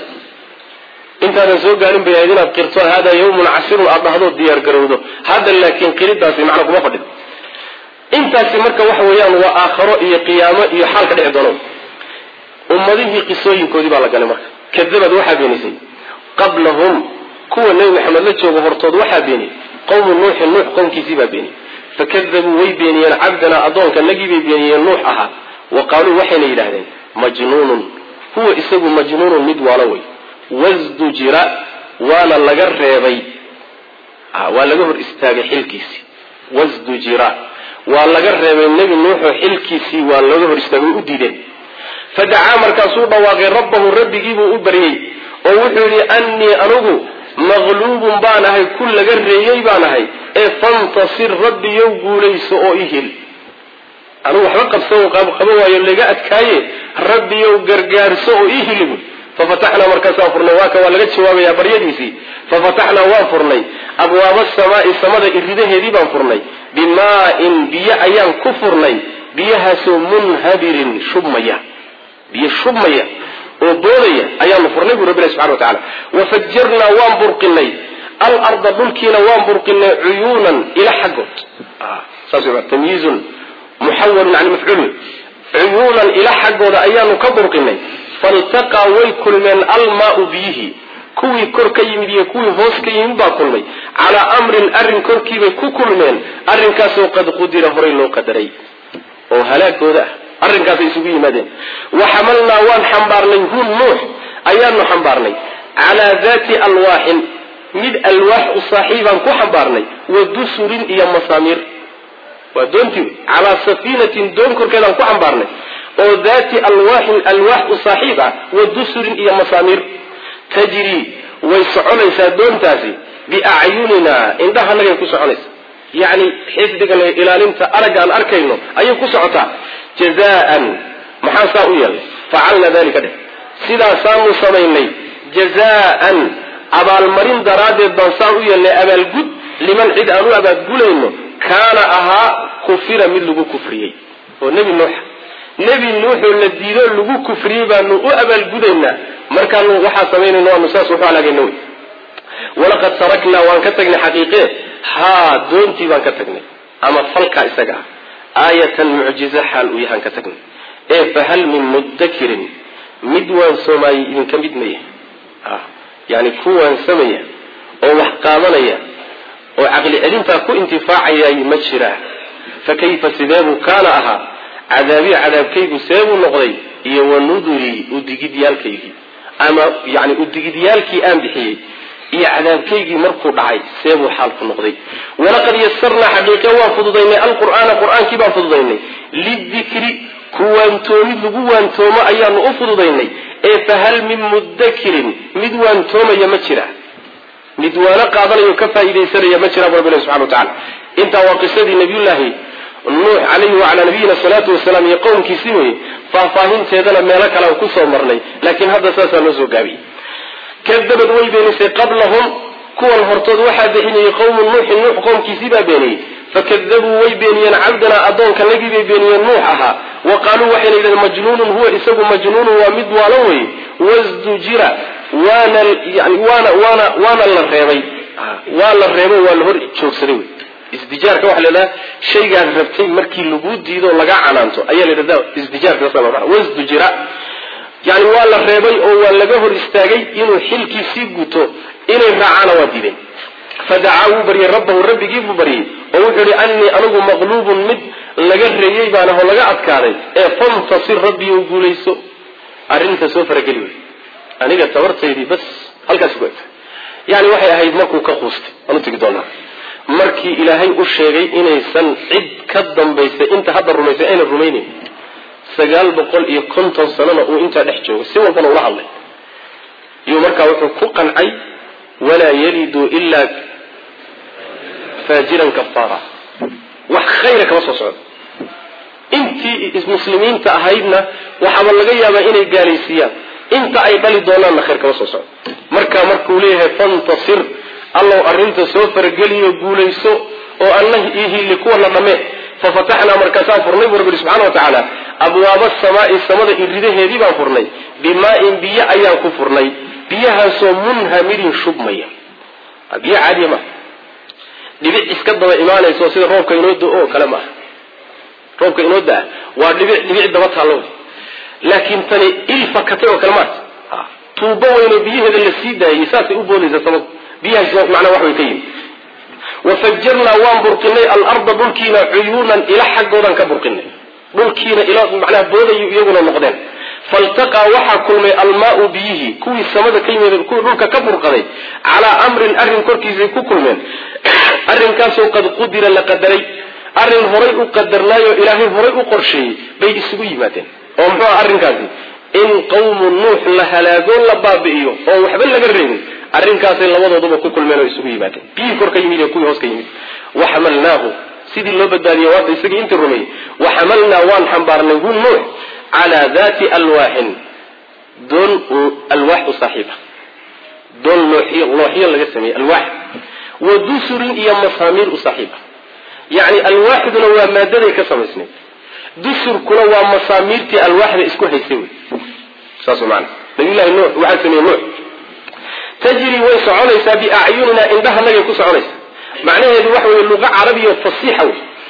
انت نسوق قالين بيادينا بقرطان هذا يوم عسير أضهضوا الديار قرودو هذا لكن قريب داسي معنا كما فضل intaasi marka waxa weeyaan waa aakhiro iyo qiyaamo iyo xaalka dhici doono ummadihii qisooyinkoodii baa la galay marka kadabad waxa beenisay qablahum kuwa nabi maxamed la joogo hortood waxa beeniyay qowm nuux qowmkiisii baa beeniyay fakadabu way beeniyeen abdana adoonka nagi bay beeniyeen nuux aha waqaaluu waxayna yiraahdeen majnuunun huwa isagu majnuunun mid wala way wasdujira wala laga reebay waa laga hor istaagay xilkiisi wasdujira waa laga reebay nabi nuux xilkiisii waa laga hor istaagay u diiday fadacaa markaasuu dhawaaqay rabbahu rabbigiibuu u baryay oo wuxuu yidhi annii anugu maqluubun baan ahay ku laga reeyey baan ahay ee fantasir rabbiyow guulayso oo ihil anugu waxba qabsan qabo waayo laga adkaaye rabbiyow gargaarso oo ihilibu ففتحنا مركزا فرنا واكا ولا جواب يا بريديسي ففتحنا وافرني ابواب السماء السماء الريده دي بان فرني بماء بيا ايام كفرني بيها منهدر شميه بيا شميه وبوليه ايام فرني ربنا سبحانه وتعالى وفجرنا وانبرقني الارض بلكينا وانبرقني عيونا الى حقت صار تمييز محول عن مفعول عيونا الى حقت ايام كبرقني فالتقى ويكل من الماء به كوي كركي مديه كوي هوسكي با كلمي على امر الارن كركي بكل من ارن كاسو قد قدر هري لو قدري او هلاكودا ارن كاسو يسوي يمدين وحملنا وان حنبارني هون نوح ايان حنبارني على ذات الواح مد الواح صاحبا كو حنبارني ودسر يا مسامير ودونتي على سفينه دون كركيدا كو حنبارني او ذات الواح صاحبه ودسر يا مسامير تجري ويسعونيسا دونتاسي باعيننا عندها نغي كسعونيس يعني حسبك الى ارجع الاركينو اي كسعوتا جزاء محاسا ويل فعلنا ذلك ده سيدا سامو سميني جزاء ابال مرين درادد بنسا ويل ابال غد لمن عيد انو ابال غلينو كان اها كفر من لو كفريي ونبي نوح الذي لغو كفري بانو أبل قدنا مركانو وحا سمين نوع نساس وحا لغنوي ولقد تركنا وانكتقنا حقيقة ها دونتي وانكتقنا أما فلقا إساقا آية معجزة حال ويهان كتقنا فهل من مدكر مدوان سماي إذن كمدنية يعني كوان سمية أو وحقامنية أو عقل ألينتا كو انتفاعي مجرى فكيف سباب كان أها عذابي عذاب كيف سباب النقضي ونذري أدقيديال كيف أما يعني أدقيديال كي بحي عذاب كيف مركو دعي سباب حالك النقضي ولقد يسرنا حقيقة وفضضيني القرآن كيف فضضيني للذكر كوان تومي لقوان توما أيان أفضضيني فهل من مدكر مدوان توما يمجرى مدوانا قادنا يكفى إذا يسر يمجرى ربنا سبحانه وتعالى انت وقصة نبي الله نوح عليه وعلى نبينا الصلاة والسلام يقوم كسيوي ففاهم سيدنا مالك لو كسوا مرني لكن هذا ساسا نزو قابي كذبت ويبيني قبلهم كوان هرتد واحد حين يقوم نوح قوم كسيبا بيني فكذبوا ويبينيا عبدنا أدون كالنبي بيبينيا نوحها وقالوا وحين إذا مجنون هو إساق مجنون ومدوالوي وازدجرا وانا يعني وانا الريبي والهر شوك سريوي ازدجار كوحل لا شيء قاعد ربتين مركي لجود ديدو لقى عنانتو أيه لذا ازدجار كصلا وازدجرا يعني والله الريبي أو ولا جهر استاجي إنه حلك يسيبته إنه رعانا ودينه فدعوا بري ربه الرب يجيب بري ووحري أني أنا مغلوب مد لقى الريبي أنا هو لقى أذكاري فانتصر ربي ويقول يسوع أرنت سوف رجلي أنا قد تورط سيدي بس هل كسبت يعني وحي هيد ماكو كخوست أنا تقدرنا markii ilaahay u sheegay inaysan cid ka dambaysa inta hadda rumaysay ay rumayneen 950 sano oo inta dhex joogo si walba ula hadlay iyo markaa wuxuu ku qancay wala yalidu illa fajiran kafara wax khayra kama soo socdo intii muslimiinta ahaydna waxa laga yaabaa inay gaalaysiiyaan inta ay dhali doonaan khayr kama soo socdo markuu leeyahay fantasir الله أرنت سوفر قليو قوليسو والله إيه اللي كونا نمي ففتحنا مركزان فرني ورب سبحانه وتعالى أبواب السماء إرده هذي بانفرني بماء بيا أيان كفرني بيها سومنها ميرين شبمية بيا عادي ما لبيع إسكدر إيمانا يسوسي روبك ينود كلامه روبك ينود ولبيع دمتها له لكن تاني إلفا كتير كلمات توبوا بيه هذا اللي سيده يساسي أبوني إذا سبب بيها شوف معنا وحوي كيم وفجرنا وانبرقنا الأرض بلكينا عيونا إلى حق ودن كبرقنا بلكينا إلى معناه بودا يقولون النقدين فالتقى وحا كل الماء بيه كوي السماء كيم كوي بلك كبرقنا على أمر أرن كركي زي كل من أرن كاسو قد قدر لقدري أرن هريء قدرنا إلهي هريء قرشي بيد السبوي ماتين ومحوى أرن كاسي إن قوم نوح لهلاقون لبابئيو وحبل لقرين أرنكاس لوضع كل من يسوي مات بيه كرك يميل يكون هوس كيميل وحملناه سيد اللي بدأ يواد يسقي أنت الرمي وحملنا وان حنبارنا نقول نوح على ذات ألواح دون ألواح صاحبة دون لوحية اللي يسميه ألواح ودسر هي مسامير صاحبة يعني الواحد لو ما دري كسر اسمه دسر كله مسامير تي الواحد اسكو هيسوي ساسو معنا نبي الله نوح واحد سميه نوح تجري ويسعونيسا بأعيننا عندها نجي كسعونيسا معناه هذه وحوة اللغة عربية فصيحة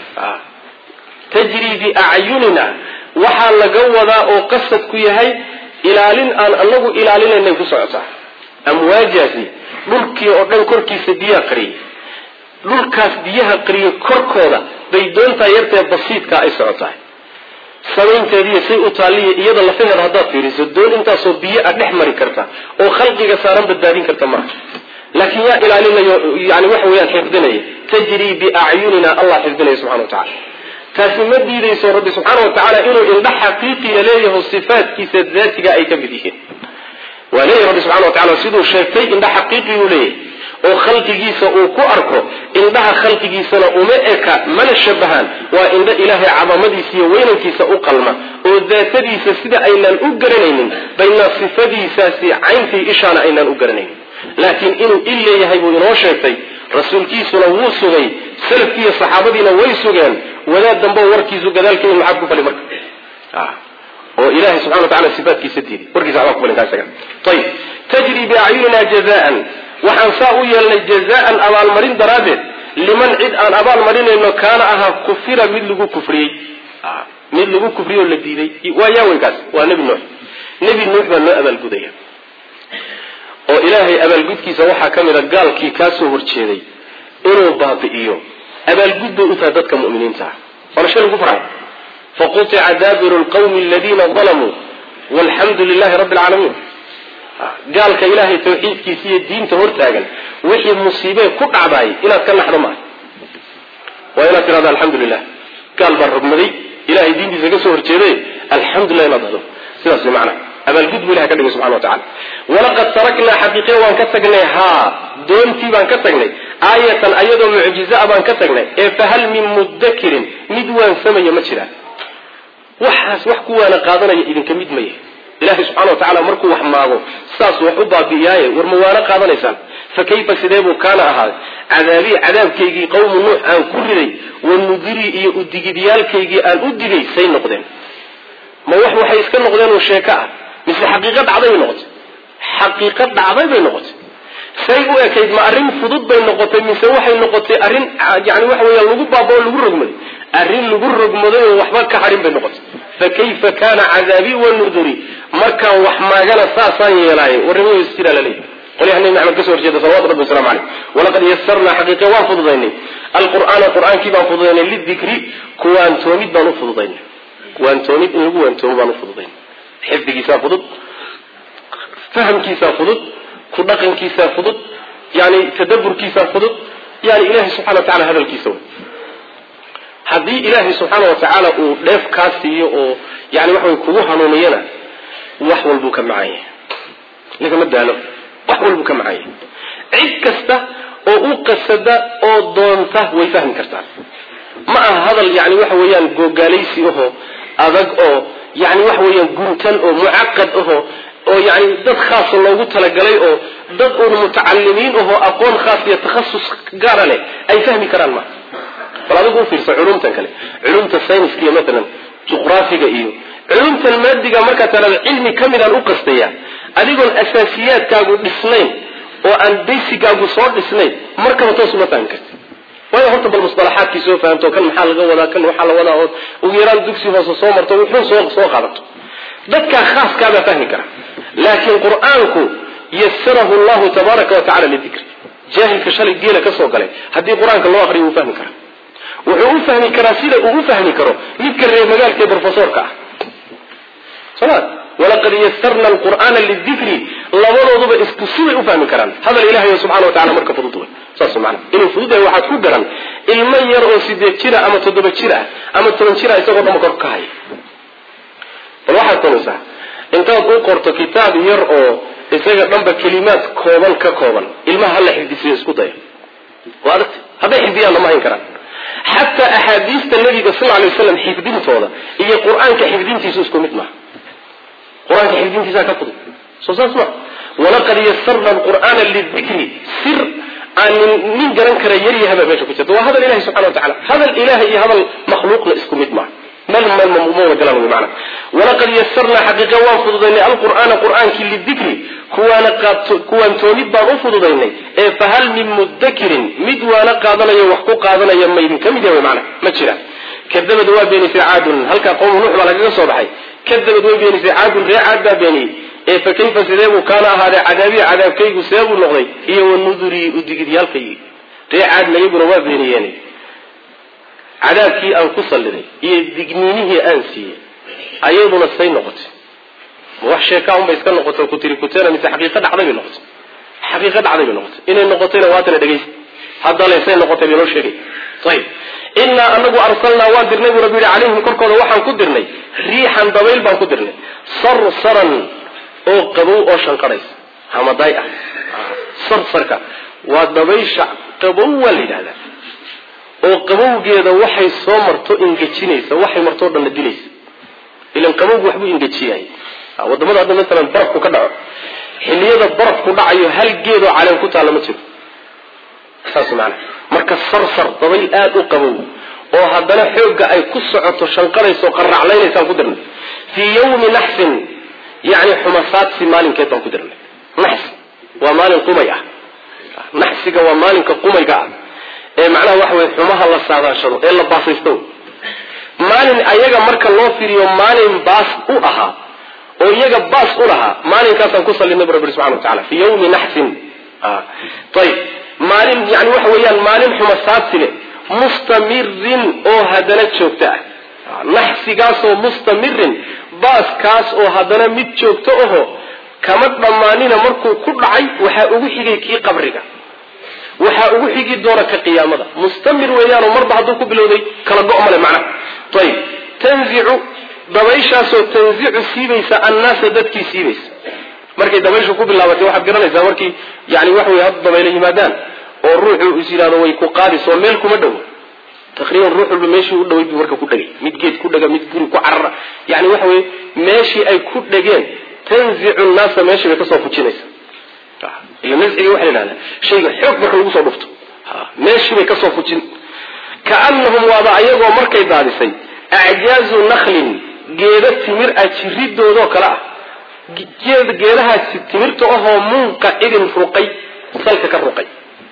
تجري بأعيننا وحال لقوضا وقصة كيهي إلالين أن الله إلالين أنه كسعوتا أمواجهي للكي أردن كركي سديها قري للكاس ديها قري كركودا بيدون تايرتها بسيط كأي سعوتا سمين تدي سيء طالية يد الله فيها رهضات في رزدون انت صوبية أدحمر كرتا وخلقك صارم بالدارين كرتا معك لكن يا إلى يعني وحويان حفظنا تجري بأعيننا الله حفظنا سبحانه وتعالى تاسمد دي ليس رب سبحانه وتعالى إنه إن حقيقي لليه الصفات كيسد ذاتك أي كبديه وليه رب سبحانه وتعالى سيدو شاكي إن حقيقي ليه وخلقيسا وكأركو إن ده خلقيسا ومئكا من الشبهان وإن ده إله عظمديسي وينكيسا أقلما وذاتديسا سيدا أينان أقرنين بين صفديسا سي عينتي إشانا أينان أقرنين لكن إنه إلا يهيبو إنه شاكي رسول كيسو نووسوغي salafkii iyo saxaabadiina way sugeen wadaad dambe warkiisu gadaalkeeda maxaad ku fali marka oo ilaahay subxana wa taala sifaatkiisa diiday warkiisa waxba ku falin kaasaga ayib tajri biacyunina jazaan waxaan saa u yeelnay jazaan abaalmarin daraaddeed liman cid aan abaalmarinayno kaana ahaa kufira mid lagu kufriyey mid lagu kufriyoo la diiday waa yaawenkaas waa nebi nuux baa loo abaalgudaya oo ilaahay abaalgudkiisa waxaa ka mid a gaalkii kaasoo horjeeday inuu baabi'iyo abaalgud bay u tahay dadka mu'miniinta ah waana shay lagu farxay faqutica daabiru lqawmi aladiina dalamuu walxamdu lilahi rabbi alcaalamiin gaalka ilaahay tawxiidkiisa iyo diinta hortaagan wixii musiibee ku dhacdaay inaad ka naxdo maaha waa inaad tirahdo alxamdulilah gaal baa rogmaday ilahay diintiisa ka soo horjeeday alxamdulilah inaad dhahdo sidaas macna abaalgud buu ilahay ka dhigay subxana wa tacala walaqad taraknaa xaqiiqiya waan ka tagnay doontii baan ka tagnay aayatan ayadoo mucjizaa baan ka tagnay ee fahal min mudakirin mid waansamaya ma jiraan waxaas wax ku waana qaadanaya idinka mid maya ilahay subxana wa tacala markuu wax maago saas wax u baabi'iyaaye war ma waana qaadanaysaan fa kayfa sidee buu kaana ahaaday cadaabii cadaabkaygii qawmu nuux aan ku riday wanudirii iyo udigidyaalkaygii aan u digay say noqdeen ma wax waxay iska noqdeen oo sheeko ah mise xaqiiqo dhacday bay noqotay xaqiiqo dhacday bay noqotay say u ekayd ma arrin fudud bay noqotay mise waxay noqotay arrin yani waxa weeyaan lagu baabao lagu rogmaday arrin lagu rogmaday oo waxba ka hadhin bay noqotay fa kayfa kaana cadaabii wanuduri markaan wax maagana saasaan yeelaaye warrimahooda sidaa la leeyahay qolyaha nabi maxamed kasoo horjeeda salawatu rabbi wasalaamu caleyh walaqad yasarnaa xaqiiqa waan fududaynay alqur'aana qur'aankii baan fududaynay lidikri kuwaantoomid baan u fududaynay waantoomid in lagu waantoomo baan u fududaynay xifdigiisaa fudud fahamkiisaa fudud ku dhaqankiisaa fudud yani tadaburkiisaa fudud yani ilahay subxana wa tacala hadalkiisa wey haddii ilaahay subxaana wa tacaala uu dheef kaa siiyo oo yani waxa way kugu hanuuniyana wax walbuu ka macaan yahay lagama daalo wax walbuu ka macaan yahay cid kasta oo u qasada oo doonta way fahmi kartaa ma aha hadal yani waxa weeyaan googaalaysi ahoo adag oo yani waxa weeyaan guntan oo mucaqad ahoo oo yani dad khaasa loogu talagalay oo dad uun mutacalimiin ahoo aqoon khaas iyo takhasus gaara leh ay fahmi karaan ma bal adigu u fiirsa culumtan kale culumta sayniska iyo maalan juqraafiga iyo culumtan maadiga markaa talada cilmi ka midaan u qastaya adigoon asaasiyaadkaagu dhisnayn oo aan baysigaagu soo dhisnayn markaba toos uma fahmi karti waayo horta bal musalaxaadkii soo fahamto kan maxaa laga wadaa kan waxaa la wadaa oo ugu yaraan dugsi hoose soo marto wuxuu soo qaadato dadkaa khaaskaabaa fahmi kara laakiin qur-aanku yasarahu llahu tabaaraka wa tacala lidikri jaahilka shalay geela ka soo galay haddii qur-aanka loo aqriyo wuu fahmi karaa wuxuu u fahmi karaa sida uu u fahmi karo midka reer magaalka ee profesorka ah soma walaqad yasarna alqur'aana lidikri labadooduba isku siday u fahmi karaan hadal ilahay subxana wa tacala marka fudud wey saas macana inuu fudud yahay waxaad ku garan ilmo yar oo 8 jira ama 7 jir ah ama 10 jir ah isagoo dhanba kor ka haya bal waxaad samaysaa intaad u qorto kitaab yar oo isaga dhanba kelimaad kooban ka kooban ilmaha hala xifdisiyo isku daya waa adagta hadday xifdiyaan lama hayn karaan xataa axaadiista nabiga sal alay waslam xifdintooda iyo qur-aanka xifdintiisu isku mid maaha qur-aanka xifdintiisaa ka fudud soo saas ma walaqad yasarna alqur'aana lidikri sir aan nin garan kara yaryahaba meesha ku jirta waa hadal ilahi subxana wa tacala hadal ilahi iyo hadal makhluuqna isku mid maaha mala galan wy maana walaqad yasarnaa xaqiiqa waan fududaynay alqur'aana qur'aankii lidikri kuwaan toomid baan u fududaynay ee fahal min mudakirin mid waana qaadanayo wax ku qaadanaya ma idin ka mid yahay maana ma jira kadabad waa beenisay caadun halkaa qowmu nuux baa lagaga soo baxay kadabad way beenisay caadun ree caad baa beeniyey ee fa kayfa sidee buu kaana ahaaday cadaabiya cadaabkaygu see buu noqday iyo wanudurii udigidyaalkaygii ree caadna iyaguna waa beeniyeen cadaabkii aan ku salliday iyo digniinihii aan siiyey ayaduna say noqotay ma wax sheekaa unbay iska noqotay ku tiri kuteena mise xaqiiqo dhacday bay noqotay xaqiiqo dhacday bay noqotay inay noqotayna waatana dhegaysta haddale say noqotay bay noo sheegay ayib innaa anagu arsalnaa waa dirnay buu rabbi yihi calayhim korkooda waxaan ku dirnay riixan dabayl baan ku dirnay sarsaran oo qabow oo shanqadhaysa hamaday ah sarsarka waa dabaysha qabow waa la yidhahdaa oo qabowgeeda waxay soo marto ingejinaysa waxay martoo dhanna dilaysa ilan qabowgu waxbuu ingejiyay wadamada hadda maalan barafku ka dhaco xilliyada barafku dhacayo hal geedoo caleen ku taalla ma jiro saas maana marka كالصرصر طويل آد قبو وهدنا حوجة أي كسعة شنقريس وقرع ليلة قدرنا في يوم نحس يعني حمصات في مال كيتم قدرنا نحس ومال قمية نحسك ومال كقمية معناه وحوي حماها الله سعد شر إلا باصيستو مال أيجا مرك الله في يوم مال باص أوها أو يجا باص أولها مال كاسم كسر للنبي سبحانه وتعالى في يوم نحس طيب مال يعني وحوي المال حمصات سنة مستمر أو هدنا شوكته نحس كاسو مستمر باص كاس أو هدنا مت شوكته كمت ضمانين مركو كل عي وحوي كي قبرك وحوي دورك قيامة مستمر ويان ومرضى عدوك بلودي كلا قوم معنا طيب تنزع ضويشاس وتنزع سيبيس الناس دتكي سيبيس مركي ضويشو كوب الله وتي واحد قرنيسا مركي يعني وحوي هض بينه مادان والروح يسيران way ku qaadis oo meel kuma dhaw taqriiban ruuxu meeshii u dhaway marka ku dhagay mid geed ku dhaga mid guri ku carra yani waxa way meeshii ay ku dhageen tanzi'u an-nas meeshii bay ka soo fujinaysa ila nasciga waxa leeyahay shayga xoog marka lagu soo dhufto meeshii bay ka soo fujin kaannahum wada ayagoo markay daadisay a'jaazu nakhlin geeda timir ajiridoodo kala geedaha timirta oo munqa idin ruqay salka ka ruqay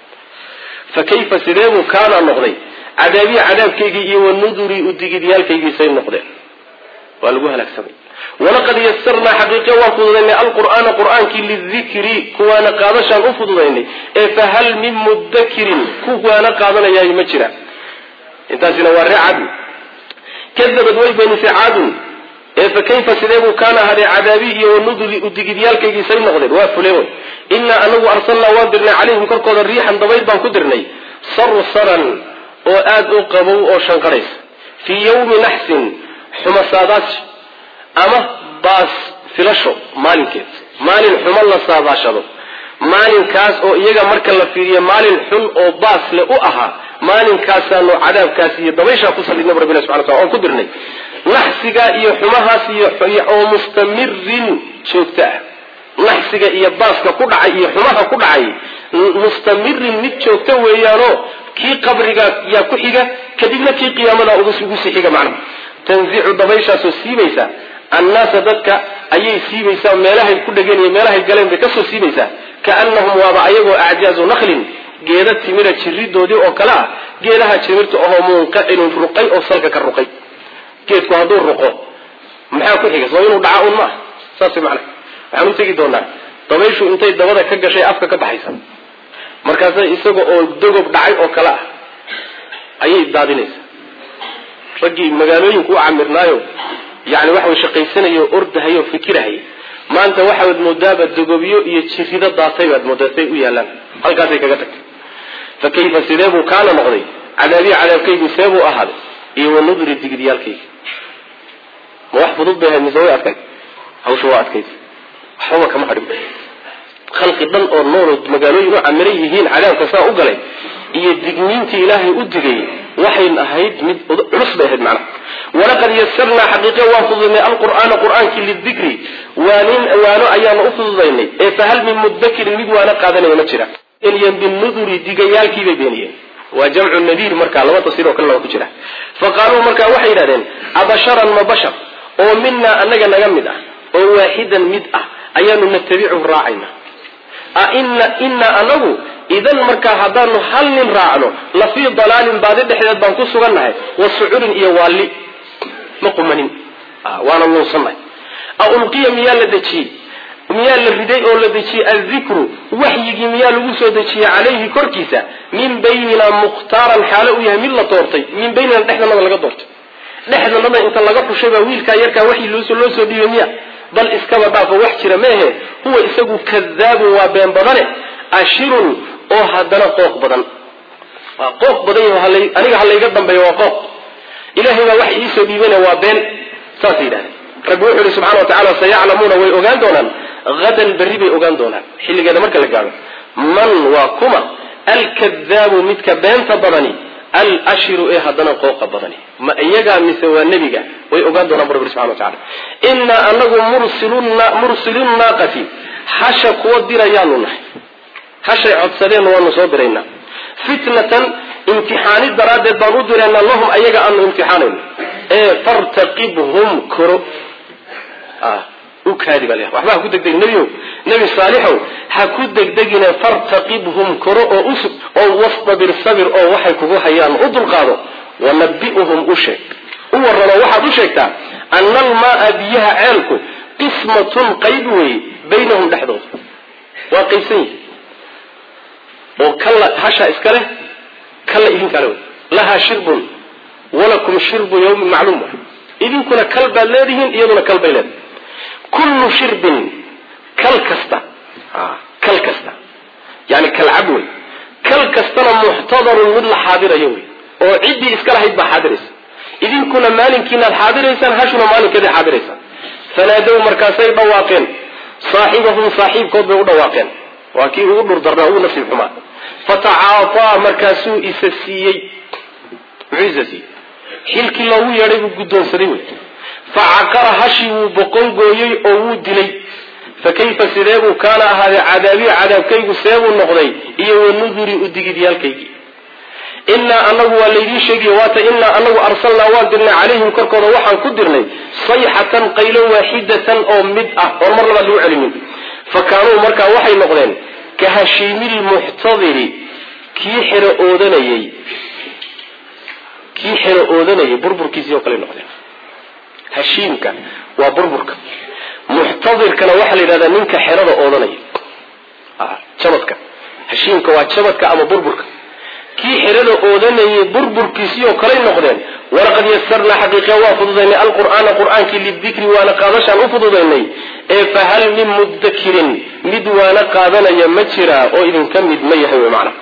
فكيف سيدو كان نقضي عذابي عذاب كيجي والنذري وديجيال كيجي سين نقضي والجوه لك سمي ولقد يسرنا حقيقة وفضلنا القرآن قرآن كي للذكر كوانا قادشا أفضلنا فهل من مدكر كوانا قادنا يا يمشرا انت سنوار عدو كذبت ويبين سعاد فكيف سيدو كان هذا عذابي والنذري وديجيال كيجي سين نقضي وافلون إنا أنه أرسلنا وادرنا عليهم كركض الريحا ضبيط بان كدرني صرصرا وآد أقبو أو شنقريس في يوم نحس حمصادات أما باس فلاشو مالين كيت مالين حمالنا صاداشدو مالين كاس أو إيجا مركا لفيريا مالين حن أو باس لأوها مالين كاسانو عذاب كاسي ضبيشا قصة لنبي ربنا سبحانه وتعالى أو كدرني نحسيقا إيو حماها سيو أو مستمر شوكتاه نحسيقا إيا باسكا كدعي إيا حماها كدعي مستمر نتشوكتا ويانو كي قبرقا يا كحيقا كدبنا كي قيامنا أغسلقو سيحيقا معنا تنزيع ضبيشا سو سيبيسا الناس ذاتك أي سيبيسا ميلاها كل جاني ميلاها القلم بكسو سيبيسا كأنهم وضعيقوا أعجاز نخل جيدات تميرة تشريد دودي أو كلا جيدها تشريد أو منقئن في الرقي أو صلك كالرقي كيدكو هدو الرقو محاو كحيقا صوينو دعاون ما ساسي معنا waxaan u tagi doonaa dabayshu intay dabada ka gashay afka ka baxaysa markaas isaga oo dogob dhacay oo kala ayay daadinaysaa ragii magaalooyinku camirnaayo yaani waxa uu shaqaysanayo ordahayo fikirahay maanta waxa uu moodaaba dogobiyo iyo jirida daatay baad moodatay u yaalan halkaas ay kaga tagtay fakayfa sidabu kaana noqday cadaabi cadaabkaygu seebu ahad iyo nudri digidiyalkayga ma wax fudud baa miisaway adkay hawshu waa adkay حوا كم حرب خلق الضل أو النور مجالوي عمريهين على كساء أجلي يدقنين إلهي أدقي وحي أهيد رصد أهيد معنا ولقد يسرنا حقيقة وافضنا القرآن كل الذكر وانو أيام أفضلين فهل من مدكر المد وانا قادنا ونشرا إليا بالنذر دقيال كي بينيه وجمع النذير مركا لما تصير وكلا وكجرا فقالوا مركا وحي لدين أبشرا ما بشر ومنا أنك نجمده وواحدا مدأ أيان نتبعه راعينا إن أنه إذا مركا هدانو هل نراعنو لفي ضلال بعد الحداد بانكو سغنها والسعور إيوالي مقومنين وانا الله صنع ألقي ميال لديشي ميال الرداء لديشي الذكر وحي ميال وسو ديشي عليه كركيسة من بيننا مختارا حاله يهمل طورتي من بيننا نحن لغا دورتي نحن لما انت لغا شيبا ويلكا يركا وحي لوسو ديوميا بل اسكبا باقا وحجر ماهي هو اساقو كذاب وبين بدنه أشير او هدنا قوق بدن قوق بدن أنيق هلا يقدم بي وقوق إلهي وحي يسو بيبين وبين ساسيدا ربوحه سبحانه وتعالى سيعلمون ويؤغان دونا غدا بريبي أغان دونا حيلي قادة مركا لقاله من وكما الكذاب متك بين تبضني الأشير إيه هدنا قوق بدني ما إيجا مثل النبي ويؤجد رب سبحانه وتعالى إن أنه مرسلون ناقتي حشا قوة ديرياننا حشا عدسلين ونصابرين فتنة امتحان الدرادة بانود لأن اللهم أيجا أن امتحانين فارتقبهم كرو وكاذب عليه وحبا هكو دقدق نبي صالح هكو دقدقنا فارتقبهم كرو أو أسب أو واصطبر صبر أو وحي كذو حيان أدل قادو ونبئهم أشك أورنا واحد أشكتا أن الماء بيها عالكو قسمة قيدوي بينهم لحظة وقيسين وكلا هشا إسكاله كلا إذن كالوي لها شرب ولكم شرب يوم معلوم إذن كنا كلب اللذين إذن كلب اللذ كل شرب كالكستا كالكستا يعني كالعبوي كالكستا محتضر مثل حاضر يومي وعدي إسكاله يبقى حاضرس إذن كنا مالين كنا الحاضريسان هاشنا مالين كده حاضريسان فنادوا مركاسي بواقين صاحبهم صاحب كود بواقين وكي يقولوا درناه نفس الحماة فتعاطى مركاسو إساسيي عزسي حلك الله يريد قدون سريوي فعكر هشي وبقون قويي أو دلي فكيف سريبه كان هذا عذابي عذاب كيف سيبه النقضي إيه والنذري أدقي ديال كيكي إنا أنه والذي شيء واتا إنا أنه أرسلنا والدنا عليهم كركونا وحن كدرنا صيحة قيلا واحدة أو مدأة والمر لما دعوا علمين فكانوا مركا وحي نقضين كهشيم المحتضر كيحر أودني بربر كيزي وقال نقضين هشيمك وبربرك محتضر كان وحل إذا منك حرر أودني شبتك هشيمك وشبتك أما بربرك كي حرده أودني بربر كيسيو كلين نقدين ولقد يسرنا حقيقة وافضلني القرآن كي للذكر وانا قادش عن افضلني فهل من مدكر مد وانا قادنا يمتشرا او اذن كم مد ميحوي معنا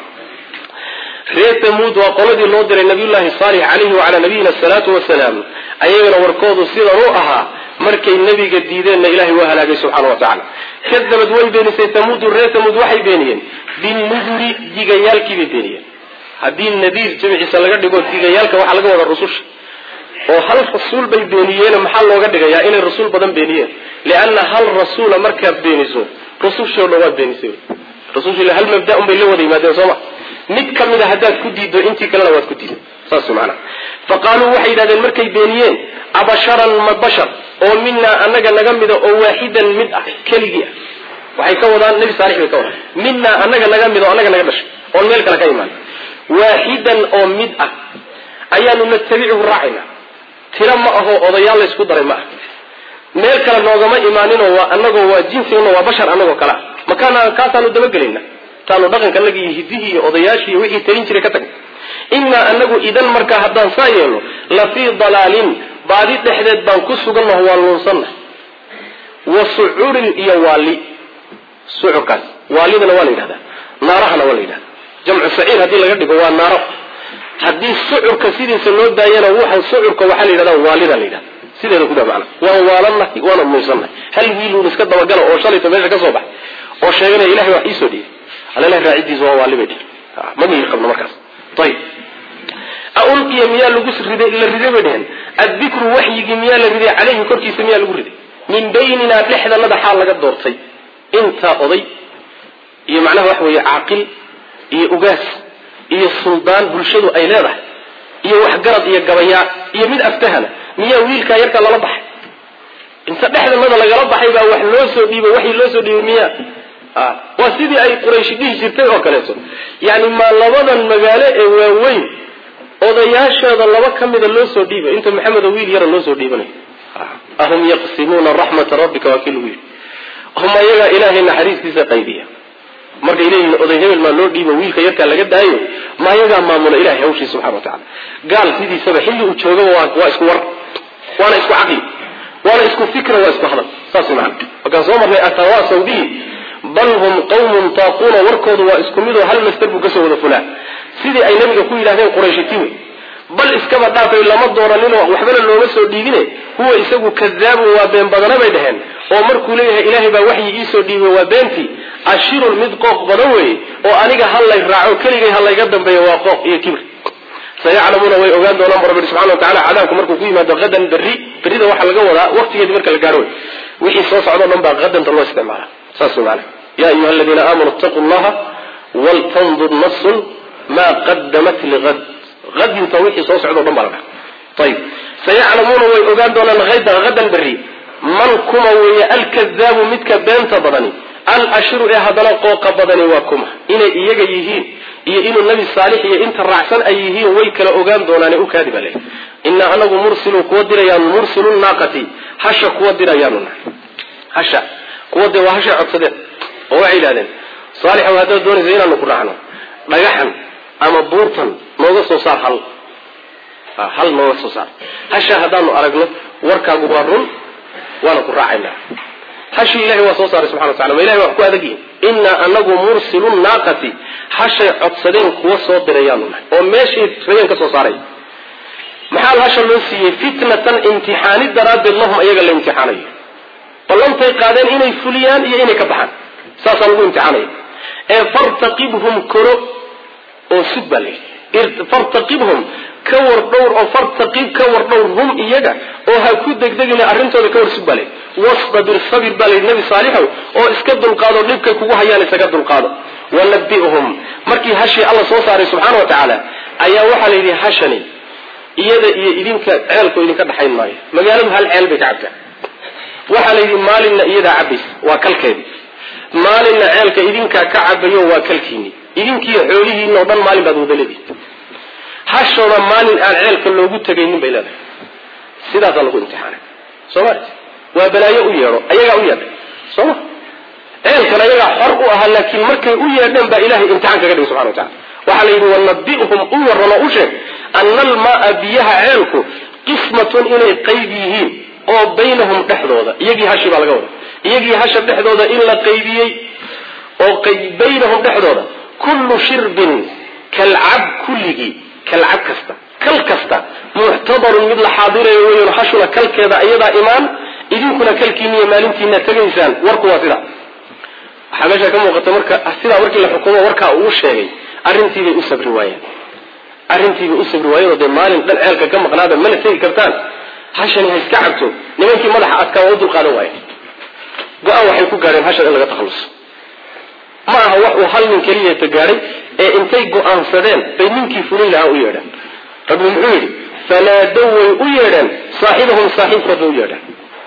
ريت ثمود وقلد اللودر النبي الله صالح عليه وعلى نبينا الصلاة والسلام ايضا وركوض السيدة روحها مركي النبي قديدين إلهي وهلاقي سبحانه وتعالى كذبت وين بين سيد ثمود الريت ثمود وحي بينيين بالنذر ديقيال كي بينيين هذه النذير جمع سلقة يقول ديقيالك وحلق وضع الرسول وهل الرسول بينيين محل وقد يا إن الرسول بدن بينيين لأن هل الرسول مركب بينيسو رسول شو لواد بينيسو رسول شو هل مبدأ باللوذي ما دين صمع نك من هدات كديد وانتي كلا لواد كديد صاصوا معنا فقالوا وحيدا ذا المركب بينيين أبشرا ما بشر ومنا أنك نجمد أو واحدا من كلية وحيكون النبي صالح يكون منا أنك نجمد أو أنك نجمش والملك لك إيمان واحدا أو مدأ أيان نتبعه الرعينا ترى ما هو أضيال يسكدر ما ملك النظام إيماننا وأنه هو جنس وبشر أنه كلا مكان كاسان الدمجلنا كانوا دقن كان لقي هديه أضياشي وحي ترين شركتك إما أنه إذا مركا هدان سايلو لفي ضلال بعد تحديد بانكس قلنا هو الوصلنا وسعور اليوالي سعكاس والدنا والد هذا نارهنا والد هذا جمع سعير هذه اللي قد هو النار هذه السعر كثير سنود داينا وحن سعر كوحل إلى والدا لنا سيدنا كده معنا ووالنا وانا موصلنا هل ويلو نسكت وقال أو شالي تماشى كصبح أو شيئنا إلهي وحيسو دي على الله راعي زوا والبدي ما بيخبر مركز طيب ألقي مياه لجوس الرداء إلى الرداء بدهن الذكر وحي مياه الرداء عليه كركي سمياه الرداء من بيننا لحدا لدى حال لقد دورتي انت قضي يمعناه وحوي عاقل iyo ugaas iyo suldaan bulshadu ay leedahay iyo wax garad iyo gabayaa iyo mid aftahana miyaa wiilka yarka lala baxay inta dhexdooda laga baxay baa wax loo soo dhiibay wixii loo soo dhiibay miyaa waa sidii ay quraysh dhihi jirtay oo kale yaani ma labadan magaalo ee waaweyn odayaashooda laba kamid loo soo dhiibay inta maxamed wiil yar loo soo dhiibanay ahum yaqsimuna rahmat rabbika wa kullu hum ayaga ilaahi naxariistiisa qaybiya marka ilaahay oday hebel ma loo dhiibo wiilka yarka laga daayo ma yaga maamula ilaahay hawshi subhanahu wa ta'ala gaal sidii sabah xilli uu joogo waa isku war waana isku aqli waana isku fikra waa isku hadal saas macna waxa soo marnay atawaasaw bi bal hum qawmun taquna warkoodu waa isku mid oo hal mastarbu ka soo wada fulaa sidii ay nabiga ku yiraahdeen qurayshitii bal iskaba dhaafay lama dooranin oo waxbana looga soo dhiibine huwa isagu kadaab waa been badana bay dhaheen oo markuu leeyahay ilaahay baa waxyi ii soo dhiibay waa beenti ashirul mid qooq badan way oo aniga hal lay raaco kaligay hal layga dambeeyo waa qooq iyo kibir sayaclamuna way ogaan doonaan rabbi subhanahu wa ta'ala cadaabku markuu ku yimaado qadan berida waxa laga wadaa waqtigeedii marka la gaaro wixii soo socdo dhanba qadan loo isticmaala saas macna ya ayyuhalladhina aamanu taqullaha wal tanzur nafsun ما قدمت لغد غد توحي صوص عدو ضمبرنا طيب سيعلمون ويؤغان دونا غدا بري من كما ويا الكذاب متك بنت بدني الاشر هذا قوق بدني وكما ان ايغا يهين iyo inuu nabi saalix iyo inta raacsan ay yihiin way kala ogaan doonaan oo kaadi balay inna anagu mursilu kuwa dirayaan mursilun naqati hasha kuwa dirayaan hasha kuwa de waa hasha codsadeen oo ay ilaaleen saalix hada doonayay inaan ku raacno dhagaxan ama buurtan nooga soo saar hal nooga soo saar hasha hadaanu aragno warkaagu waa run waana ku raacaynaa hashi ilaahi waa soo saaray subhanahu wa ta'ala ilaahi waa ku adagii inna anagu mursilun naqati hashay codsadeen kuwa soo dirayaan oo meeshii rayeen ka soo saaray maxaa hasha loo siiyay fitnatan imtixaan daraad allahum ayaga la imtixaanay ballantay qaadeen inay fuliyaan iyo inay ka baxaan saasaan ugu imtixaanay ee fartaqibhum kuro oo subale fartaqibhum kawar dhowr oo fartaqib kawar dhowr hum iyaga oo ha ku degdegina arintooda kawar subale wasbir sabir balay nabi saalix oo iska dulqaado dhibkay kugu hayaan isaga dulqaado walabihum markii hashi Allah soo saaray subhanahu wa ta'ala ayaa waxa leeyahay hashani iyada iyo idinka ceelku idinka dhaxayn maayo magaaladu hal ceel bay cabta waxa leeyahay maalinna iyada cabis waa kalkeed maalinna ceelka idinka ka cabayo waa kalkiini idinkii xoolihiina oo dhan maalin baad wada leedahay hashona maalin aan ceelka loogu tagaynin bay leedahay sidaas lagu imtixaanay Soomaaliya waa balaayo u yeero ayaga u yeeray Soomaaliya ceelkan ayaga xor u ah laakiin markay u yeedhan ba ilaahay imtixaan kaga dhigay subhanahu wa ta'ala waxa la yiri wanabihum uwarna u sheeg annal maa'a biyaha ceelku qismatun inay qayb yihiin oo baynahum dhaxdooda iyagii hashi baa laga wada iyagii hasha dhaxdooda in la qaybiyay oo qayb baynahum dhaxdooda kullu shirbin kal'ab kulligi kal'ab kasta muhtadarun mid la xaadirayo weeyo hashuna kalkeeda ayada iimaan idinkuna kalkiiniya maalintiina tagaysaan warku waa sida waxa meesha ka muuqata marka sida markii la xukumo warka uu sheegay arintiibay u sabri waayeen oo maalin dhan ceelka ka maqnaada ma la tagi kartaan hashani hay iska cabto nimankii madaxa adka oo dul qaadan waayeen go'aan waxay ku gaareen hashada in laga takhaluso ma aha wax uu hal nin kaliya tagaaray ee intay go'aansadeen bay ninkii fulay lahaa u yeedhan rabbi muxuu yiri fanaadaw u yeedhan saaxiibahum saaxiibkooda u yeedhan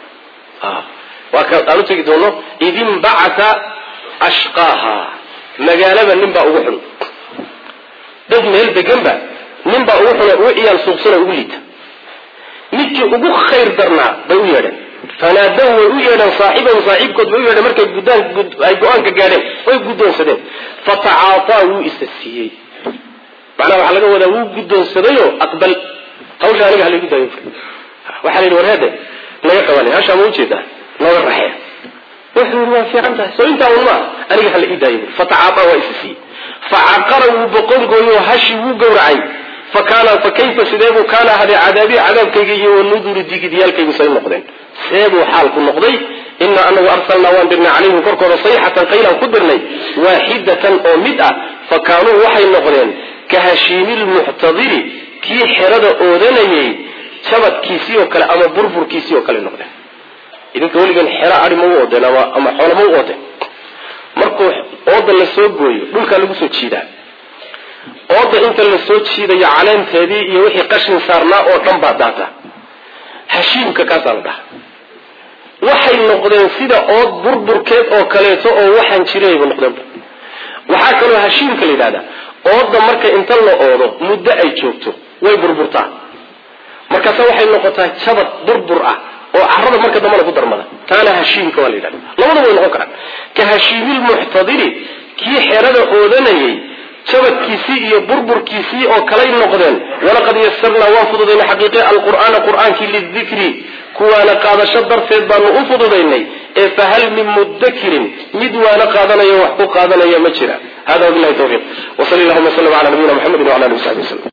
وكانوا تجدونه إذن بعث أشقاها مجالبا نبأ وحن بدم هل بجنبه نبأ وحن وعيا الصوصنا وليد نيجي أبو خير درنا بويدا فنادوا ويدا صاحبه صاحبكم ويدا مركز جدان أيقوان كجارين ويجدون سدين فتعاطوا استسيي معناه حلقة وده وجدون سديو أقبل أول شيء عليه جدان وحلين ورهده لا يقبل هذا موجود نور الرحية وحنا في عنده سوينته والله أنا قال إيداي فتعاطى وإسسي فعقروا بقول هشي وجورعي فكيف سيدابه كان هذا عذاب كيجي والنذر الديك ديال كي يصير نقدين سيبوا حال كل نقدي إن أنه أرسلنا وانبرنا عليهم كركر صيحة قيلا قدرني واحدة أو مئة فكانوا وحي النقدين كهشيم المحتضر كي حرد أودني شبت كيسي وكلا أما بربر كيسي وكلا النقدين إذا تقولي كان حراء عري موضة أما حول موضة مركو أوضة لسوقوي دول كان لبسو تشيدا أوضة إنت لسو تشيدا يعلم تهدي يوحي قشن صارنا أو تنبع داتا هشيم ككاسر ده وحي النقدين سيدا أوض بربر كيت أو كاليتو أو وحي نشيريه بالنقدين وحاكلو هشيم كاليدادا أوضة مركا إنت اللو أوضة مدة أي جوبتو وي بربرتا مركا سوحي النقطة شبط بربر oo carrada marka damana ku darmada taana hashiimka wala yiraahdo labada way noqon karaan ka hashiimil muhtadiri ki xirada oodanayay jabadkiisi iyo burburkiisi oo kala noqdeen wala qad yassarna wa fududayna haqiiqi alqur'aan qur'aanki lidhikri kuwana qaadasho darteed baan u fududaynay ee fahal min mudakkirin mid wala qaadanayo wax ku qaadanaya ma jira hada billahi tawfiq wa sallallahu alayhi wa sallam ala nabiyina muhammad wa ala alihi wa sahbihi